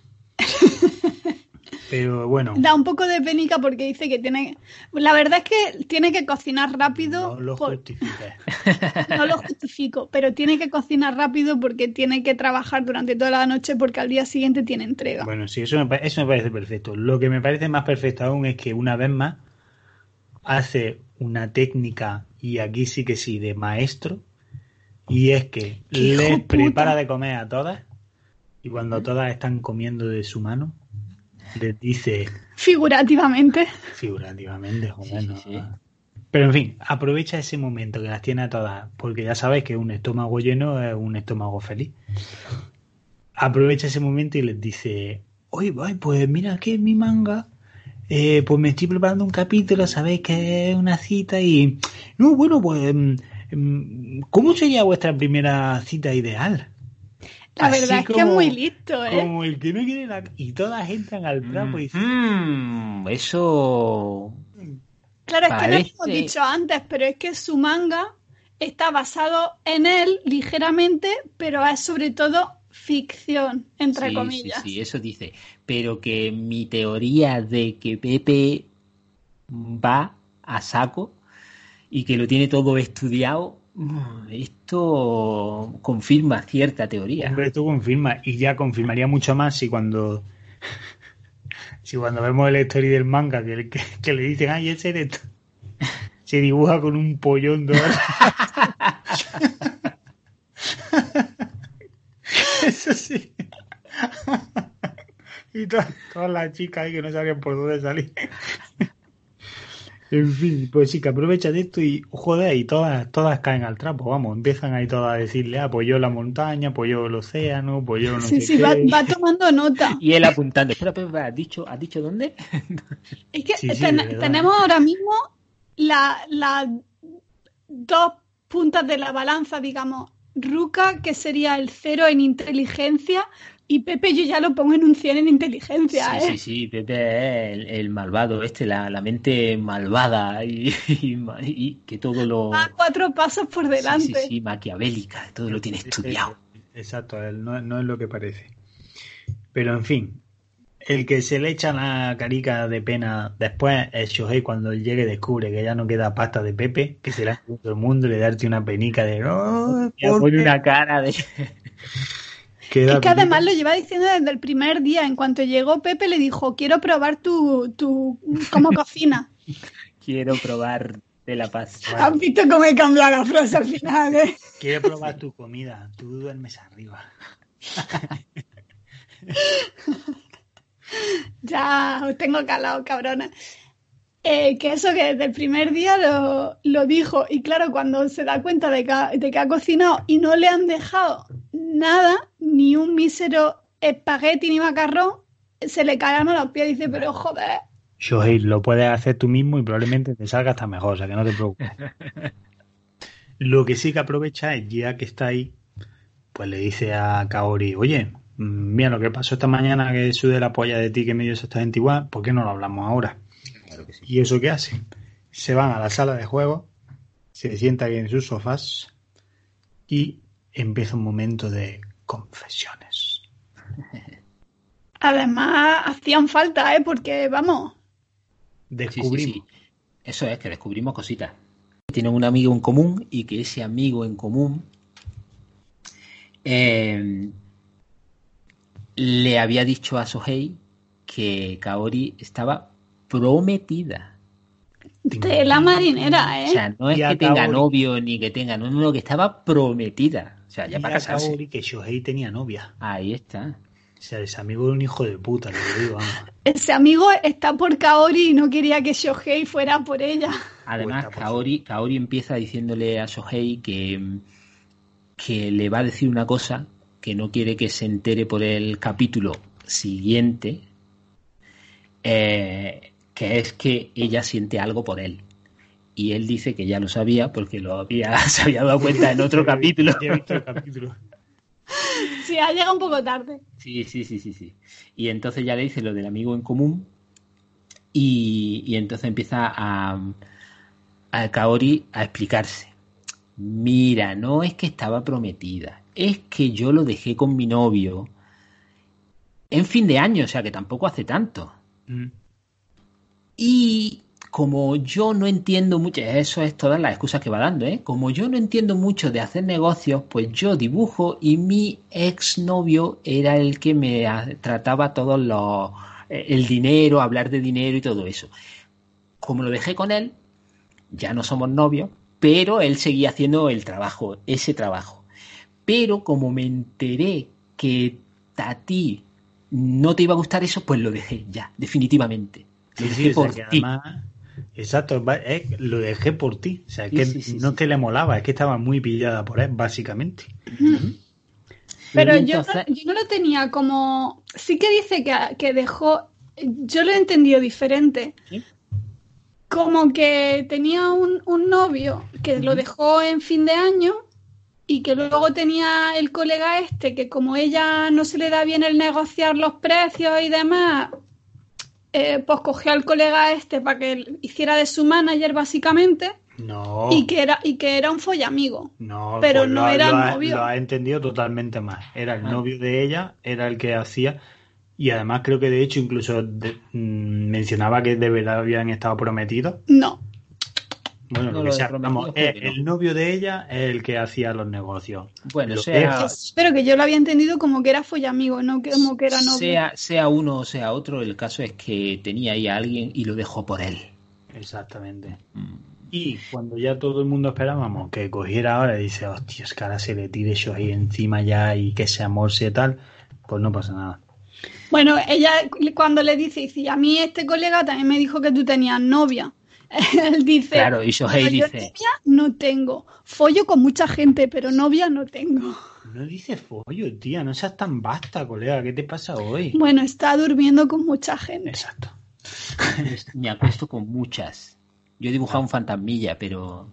Pero bueno, Da un poco de penica porque dice que tiene... La verdad es que tiene que cocinar rápido. no lo por- justifiques. No lo justifico, pero tiene que cocinar rápido porque tiene que trabajar durante toda la noche porque al día siguiente tiene entrega. Bueno, sí, eso me, pa- eso me parece perfecto. Lo que me parece más perfecto aún es que una vez más hace una técnica, y aquí sí que sí, de maestro, y es que ¡Qué hijo les puta! prepara de comer a todas, y cuando todas están comiendo de su mano, les dice, Figurativamente. figurativamente, joder, Sí, no, sí, sí. pero en fin, aprovecha ese momento que las tiene a todas, porque ya sabéis que un estómago lleno es un estómago feliz. Aprovecha ese momento y les dice, oye, ay, pues mira que en mi manga, eh, pues me estoy preparando un capítulo, sabéis que es una cita y... No, bueno, pues, mm, mm, ¿cómo sería vuestra primera cita ideal? La Así verdad es que es como- muy listo, ¿eh? Como el que no quiere la... Y todas entran al trapo y dicen, Mm, eso Claro, es que no lo parece- hemos dicho antes, pero es que su manga está basado en él ligeramente, pero es sobre todo ficción, entre sí, comillas. sí, sí, eso dice. Pero que mi teoría de que Pepe va a saco y que lo tiene todo estudiado, mm, esto confirma cierta teoría. hombre, tú confirma, y ya confirmaría mucho más si cuando si cuando vemos el story del manga que, le- que, que le dicen, ay, ese eres tú", se dibuja con un pollón de eso sí. Y todas, todas las chicas ahí que no sabían por dónde salir. En fin, pues sí, que aprovecha de esto y, joder, y todas, todas caen al trapo, vamos, empiezan ahí todas a decirle, ah, pues yo la montaña, pues yo el océano, pues yo no Sí, sé sí, qué. va, va tomando nota. Y él apuntando. Espera, espera, espera, ¿has dicho, ¿has dicho dónde? Es que Sí, sí, ten- de verdad. tenemos ahora mismo las la dos puntas de la balanza, digamos. Ruka, que sería el cero en inteligencia, y Pepe yo ya lo pongo en un cien en inteligencia, Sí, ¿eh? sí, sí, Pepe es el, el malvado este, la, la mente malvada y, y, ma- y que todo Va lo... cuatro pasos por Sí, sí, delante. sí, maquiavélica, todo lo tiene estudiado. Exacto, él no, no es lo que parece. Pero en fin, el que se le echa la carica de pena después es Shohei cuando él llegue y descubre que ya no queda pasta de Pepe, que se la ha hecho todo el mundo y le darte una penica de no, Ya pone una cara de... queda Es que además penica. lo lleva diciendo desde el primer día. En cuanto llegó Pepe le dijo, quiero probar tu, tu cómo cocina. Quiero probar de la paz. Bueno, ¿Has visto cómo he cambiado la frase al final, eh? quiere probar tu comida, tú duermes arriba. Ya os tengo calado, cabrones. Eh, que eso que desde el primer día lo, lo dijo. Y claro, cuando se da cuenta de que, ha, de que ha cocinado y no le han dejado nada, ni un mísero espagueti ni macarrón, se le caen a los pies y dice, pero joder. Shohei, lo puedes hacer tú mismo y probablemente te salga hasta mejor, o sea que no te preocupes. Lo que sí que aprovecha es, ya que está ahí, pues le dice a Kaori, oye, mira lo que pasó esta mañana que sudé la polla de ti que me dio exactamente igual, ¿por qué no lo hablamos ahora? Claro que sí. ¿Y eso qué hace? Se van a la sala de juego, se sientan en sus sofás y empieza un momento de confesiones. Además, hacían falta, ¿eh? Porque, vamos, Descubrimos. Sí, sí, sí. Eso es, que descubrimos cositas. Tienen un amigo en común y que ese amigo en común eh, le había dicho a Shohei que Kaori estaba prometida. de la marinera, ¿eh? O sea, no es Y a que tenga Kaori. novio ni que tenga, no, no, no, que estaba prometida. O sea, ya Y para a casarse. Kaori que Shohei tenía novia. Ahí está. O sea, ese amigo era un hijo de puta, te lo digo, vamos. Ese amigo está por Kaori y no quería que Shohei fuera por ella. Además, Puesta por Kaori, Kaori empieza diciéndole a Shohei que, que le va a decir una cosa que no quiere que se entere por el capítulo siguiente, eh, que es que ella siente algo por él. Y él dice que ya lo sabía porque lo había, se había dado cuenta en otro capítulo. Ya he visto el capítulo. Sí, ha llegado un poco tarde. Sí, sí, sí, sí, sí. Y entonces ya le dice lo del amigo en común y, y entonces empieza a, a Kaori a explicarse. Mira, no es que estaba prometida, es que yo lo dejé con mi novio en fin de año, o sea que tampoco hace tanto. Mm. Y como yo no entiendo mucho, eso es todas las excusas que va dando, ¿eh? Como yo no entiendo mucho de hacer negocios, pues yo dibujo y mi exnovio era el que me trataba todos los el dinero, hablar de dinero y todo eso. Como lo dejé con él, ya no somos novios, pero él seguía haciendo el trabajo, ese trabajo. Pero como me enteré que a ti no te iba a gustar eso, pues lo dejé ya, definitivamente. Lo Sí, dejé sí, o sea, por que ti. además, exacto, va- es- lo dejé por ti. O sea, Sí, que sí, sí, no sí. te le molaba, es que estaba muy pillada por él, básicamente. Pero Y yo, entonces, no, yo no lo tenía como... Sí que dice que, que dejó... Yo lo he entendido diferente. ¿sí? Como que tenía un, un novio que lo dejó en fin de año y que luego tenía el colega este que como ella no se le da bien el negociar los precios y demás, eh, pues cogió al colega este para que hiciera de su manager básicamente No, y que era, y que era un follamigo. no, pero pues no lo, ha- era lo ha, novio. lo ha entendido totalmente más. Era el Ah. novio de ella, era el que hacía, y además creo que de hecho incluso de- mm, mencionaba que de verdad habían estado prometidos. No. Bueno, No, lo lo que de sea, prometidos vamos, creo eh, que no. el novio de ella es el que hacía los negocios. Bueno, Lo sea, deja- Pero que yo lo había entendido como que era follamigo, no como que era novio. sea, sea uno o sea otro, el caso es que tenía ahí a alguien y lo dejó por él. Exactamente. Mm. Y cuando ya todo el mundo esperábamos que cogiera ahora y dice, hostia, es que ahora se le tire eso ahí encima ya y que se amorse y tal, pues no pasa nada. Bueno, ella cuando le dice, dice, a mí este colega también me dijo que tú tenías novia. Él dice, Claro, y Shohei "Pero yo dice, novia no tengo. Follo con mucha gente, pero novia no tengo. No dice follo, tía, no seas tan basta, colega, ¿qué te pasa hoy? Bueno, está durmiendo con mucha gente. Exacto. me acuesto con muchas. Yo he dibujado un fantasmilla, pero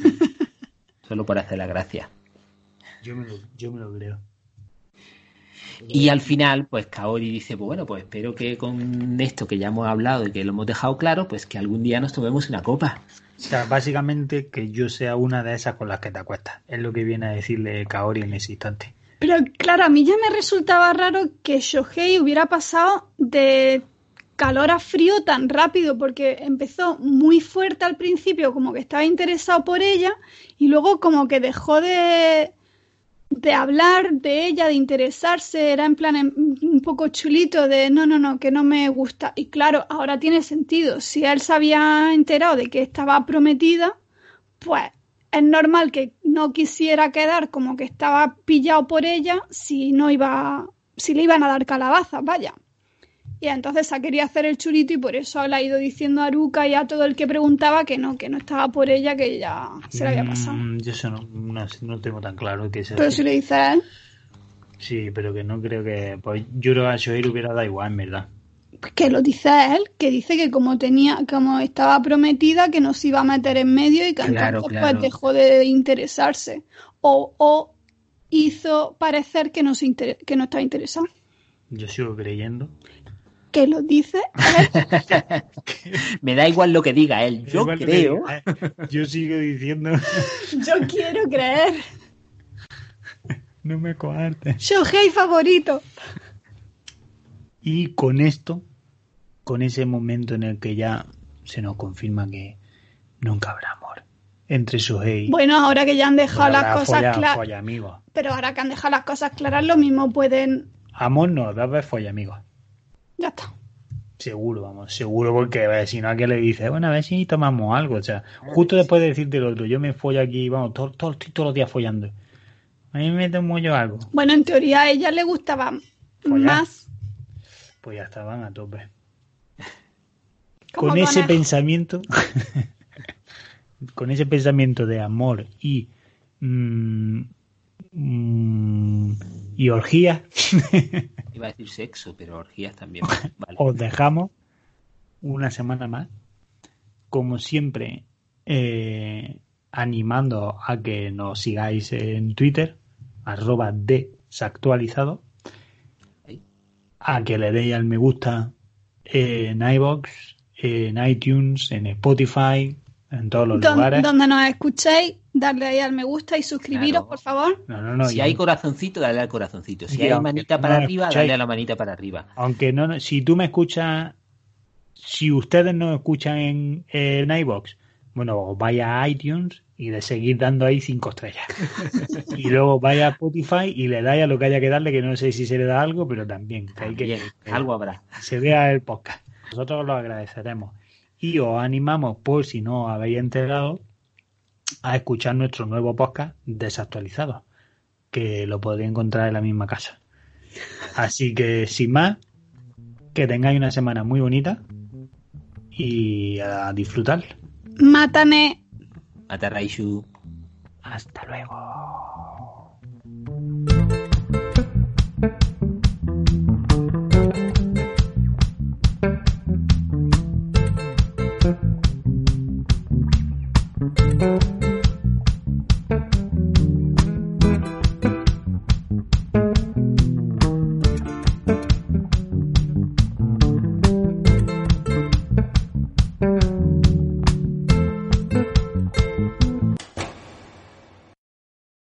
solo para hacer la gracia. Yo me lo, yo me lo creo. Y al final, pues Kaori dice, pues bueno, pues espero que con esto que ya hemos hablado y que lo hemos dejado claro, pues que algún día nos tomemos una copa. O sea, básicamente que yo sea una de esas con las que te acuestas. Es lo que viene a decirle Kaori en ese instante. Pero claro, a mí ya me resultaba raro que Shohei hubiera pasado de calor a frío tan rápido, porque empezó muy fuerte al principio, como que estaba interesado por ella, y luego como que dejó de, de hablar de ella, de interesarse, era en plan un poco chulito de no, no, no, que no me gusta. Y claro, ahora tiene sentido. Si él se había enterado de que estaba prometida, pues es normal que no quisiera quedar como que estaba pillado por ella si no iba, si le iban a dar calabazas, vaya. Y entonces se quería hacer el chulito y por eso le ha ido diciendo a Haruka y a todo el que preguntaba que no, que no estaba por ella, que ya se le había pasado. Mm, yo eso no, no, no tengo tan claro que sea Pero así. si le dice a él. Sí, pero que no creo que... Pues yo creo que a Shohei hubiera dado igual, en verdad. Pues que lo dice él, que dice que como tenía, como estaba prometida, que no se iba a meter en medio y que Claro, entonces claro. pues dejó de interesarse. O, o hizo parecer que no, se inter- que no estaba interesado. Yo sigo creyendo. Que lo dice él. Me da igual lo que diga él, yo Igual que creo. diga, eh, yo sigo diciendo... Yo quiero creer. No me coartes. Shohei favorito. Y con esto, con ese momento en el que ya se nos confirma que nunca habrá amor entre Shohei Bueno, ahora que ya han dejado bueno, las habrá cosas folla- claras. folla amigos. Pero ahora que han dejado las cosas claras, lo mismo pueden. Amor no, da vez folla amigos. Ya está. Seguro, vamos, seguro, porque eh, si no a que le dice, bueno, a ver si tomamos algo. O sea, justo después de decirte lo otro, yo me follo aquí, vamos, todo, todo, estoy todos los días follando. A mí me tomo yo algo. Bueno, en teoría a ella le gustaba Follar. más. Pues ya estaban a tope. Como Con ese conejo. pensamiento, con ese pensamiento de amor y mm, mm, y orgías, Iba a decir sexo, pero orgías también. Vale. os dejamos una semana más, como siempre, eh, animando a que nos sigáis en Twitter, arroba desactualizado, Ahí. a que le deis al me gusta en iVoox, en iTunes, en Spotify, en todos los Don- lugares. donde nos escuchéis, darle ahí al me gusta y suscribiros, Claro. por favor. No, no, no. Si y hay aunque- corazoncito, dale al corazoncito. Si Y hay aunque manita no para me arriba, escucháis- dale a la manita para arriba. Aunque no, no- si tú me escuchas, si ustedes no escuchan en, en iVoox, bueno, os vaya a iTunes y le seguís dando ahí cinco estrellas. Y luego vaya a Spotify y le dais a lo que haya que darle, que no sé si se le da algo, pero también, que hay que, Bien, que algo habrá. se vea el podcast. Nosotros lo agradeceremos. Y os animamos, por si no os habéis enterado, a escuchar nuestro nuevo podcast Desactualizado, que lo podréis encontrar en la misma casa. Así que, sin más, que tengáis una semana muy bonita y a disfrutar. Mátame. Mata Raishu. Hasta luego.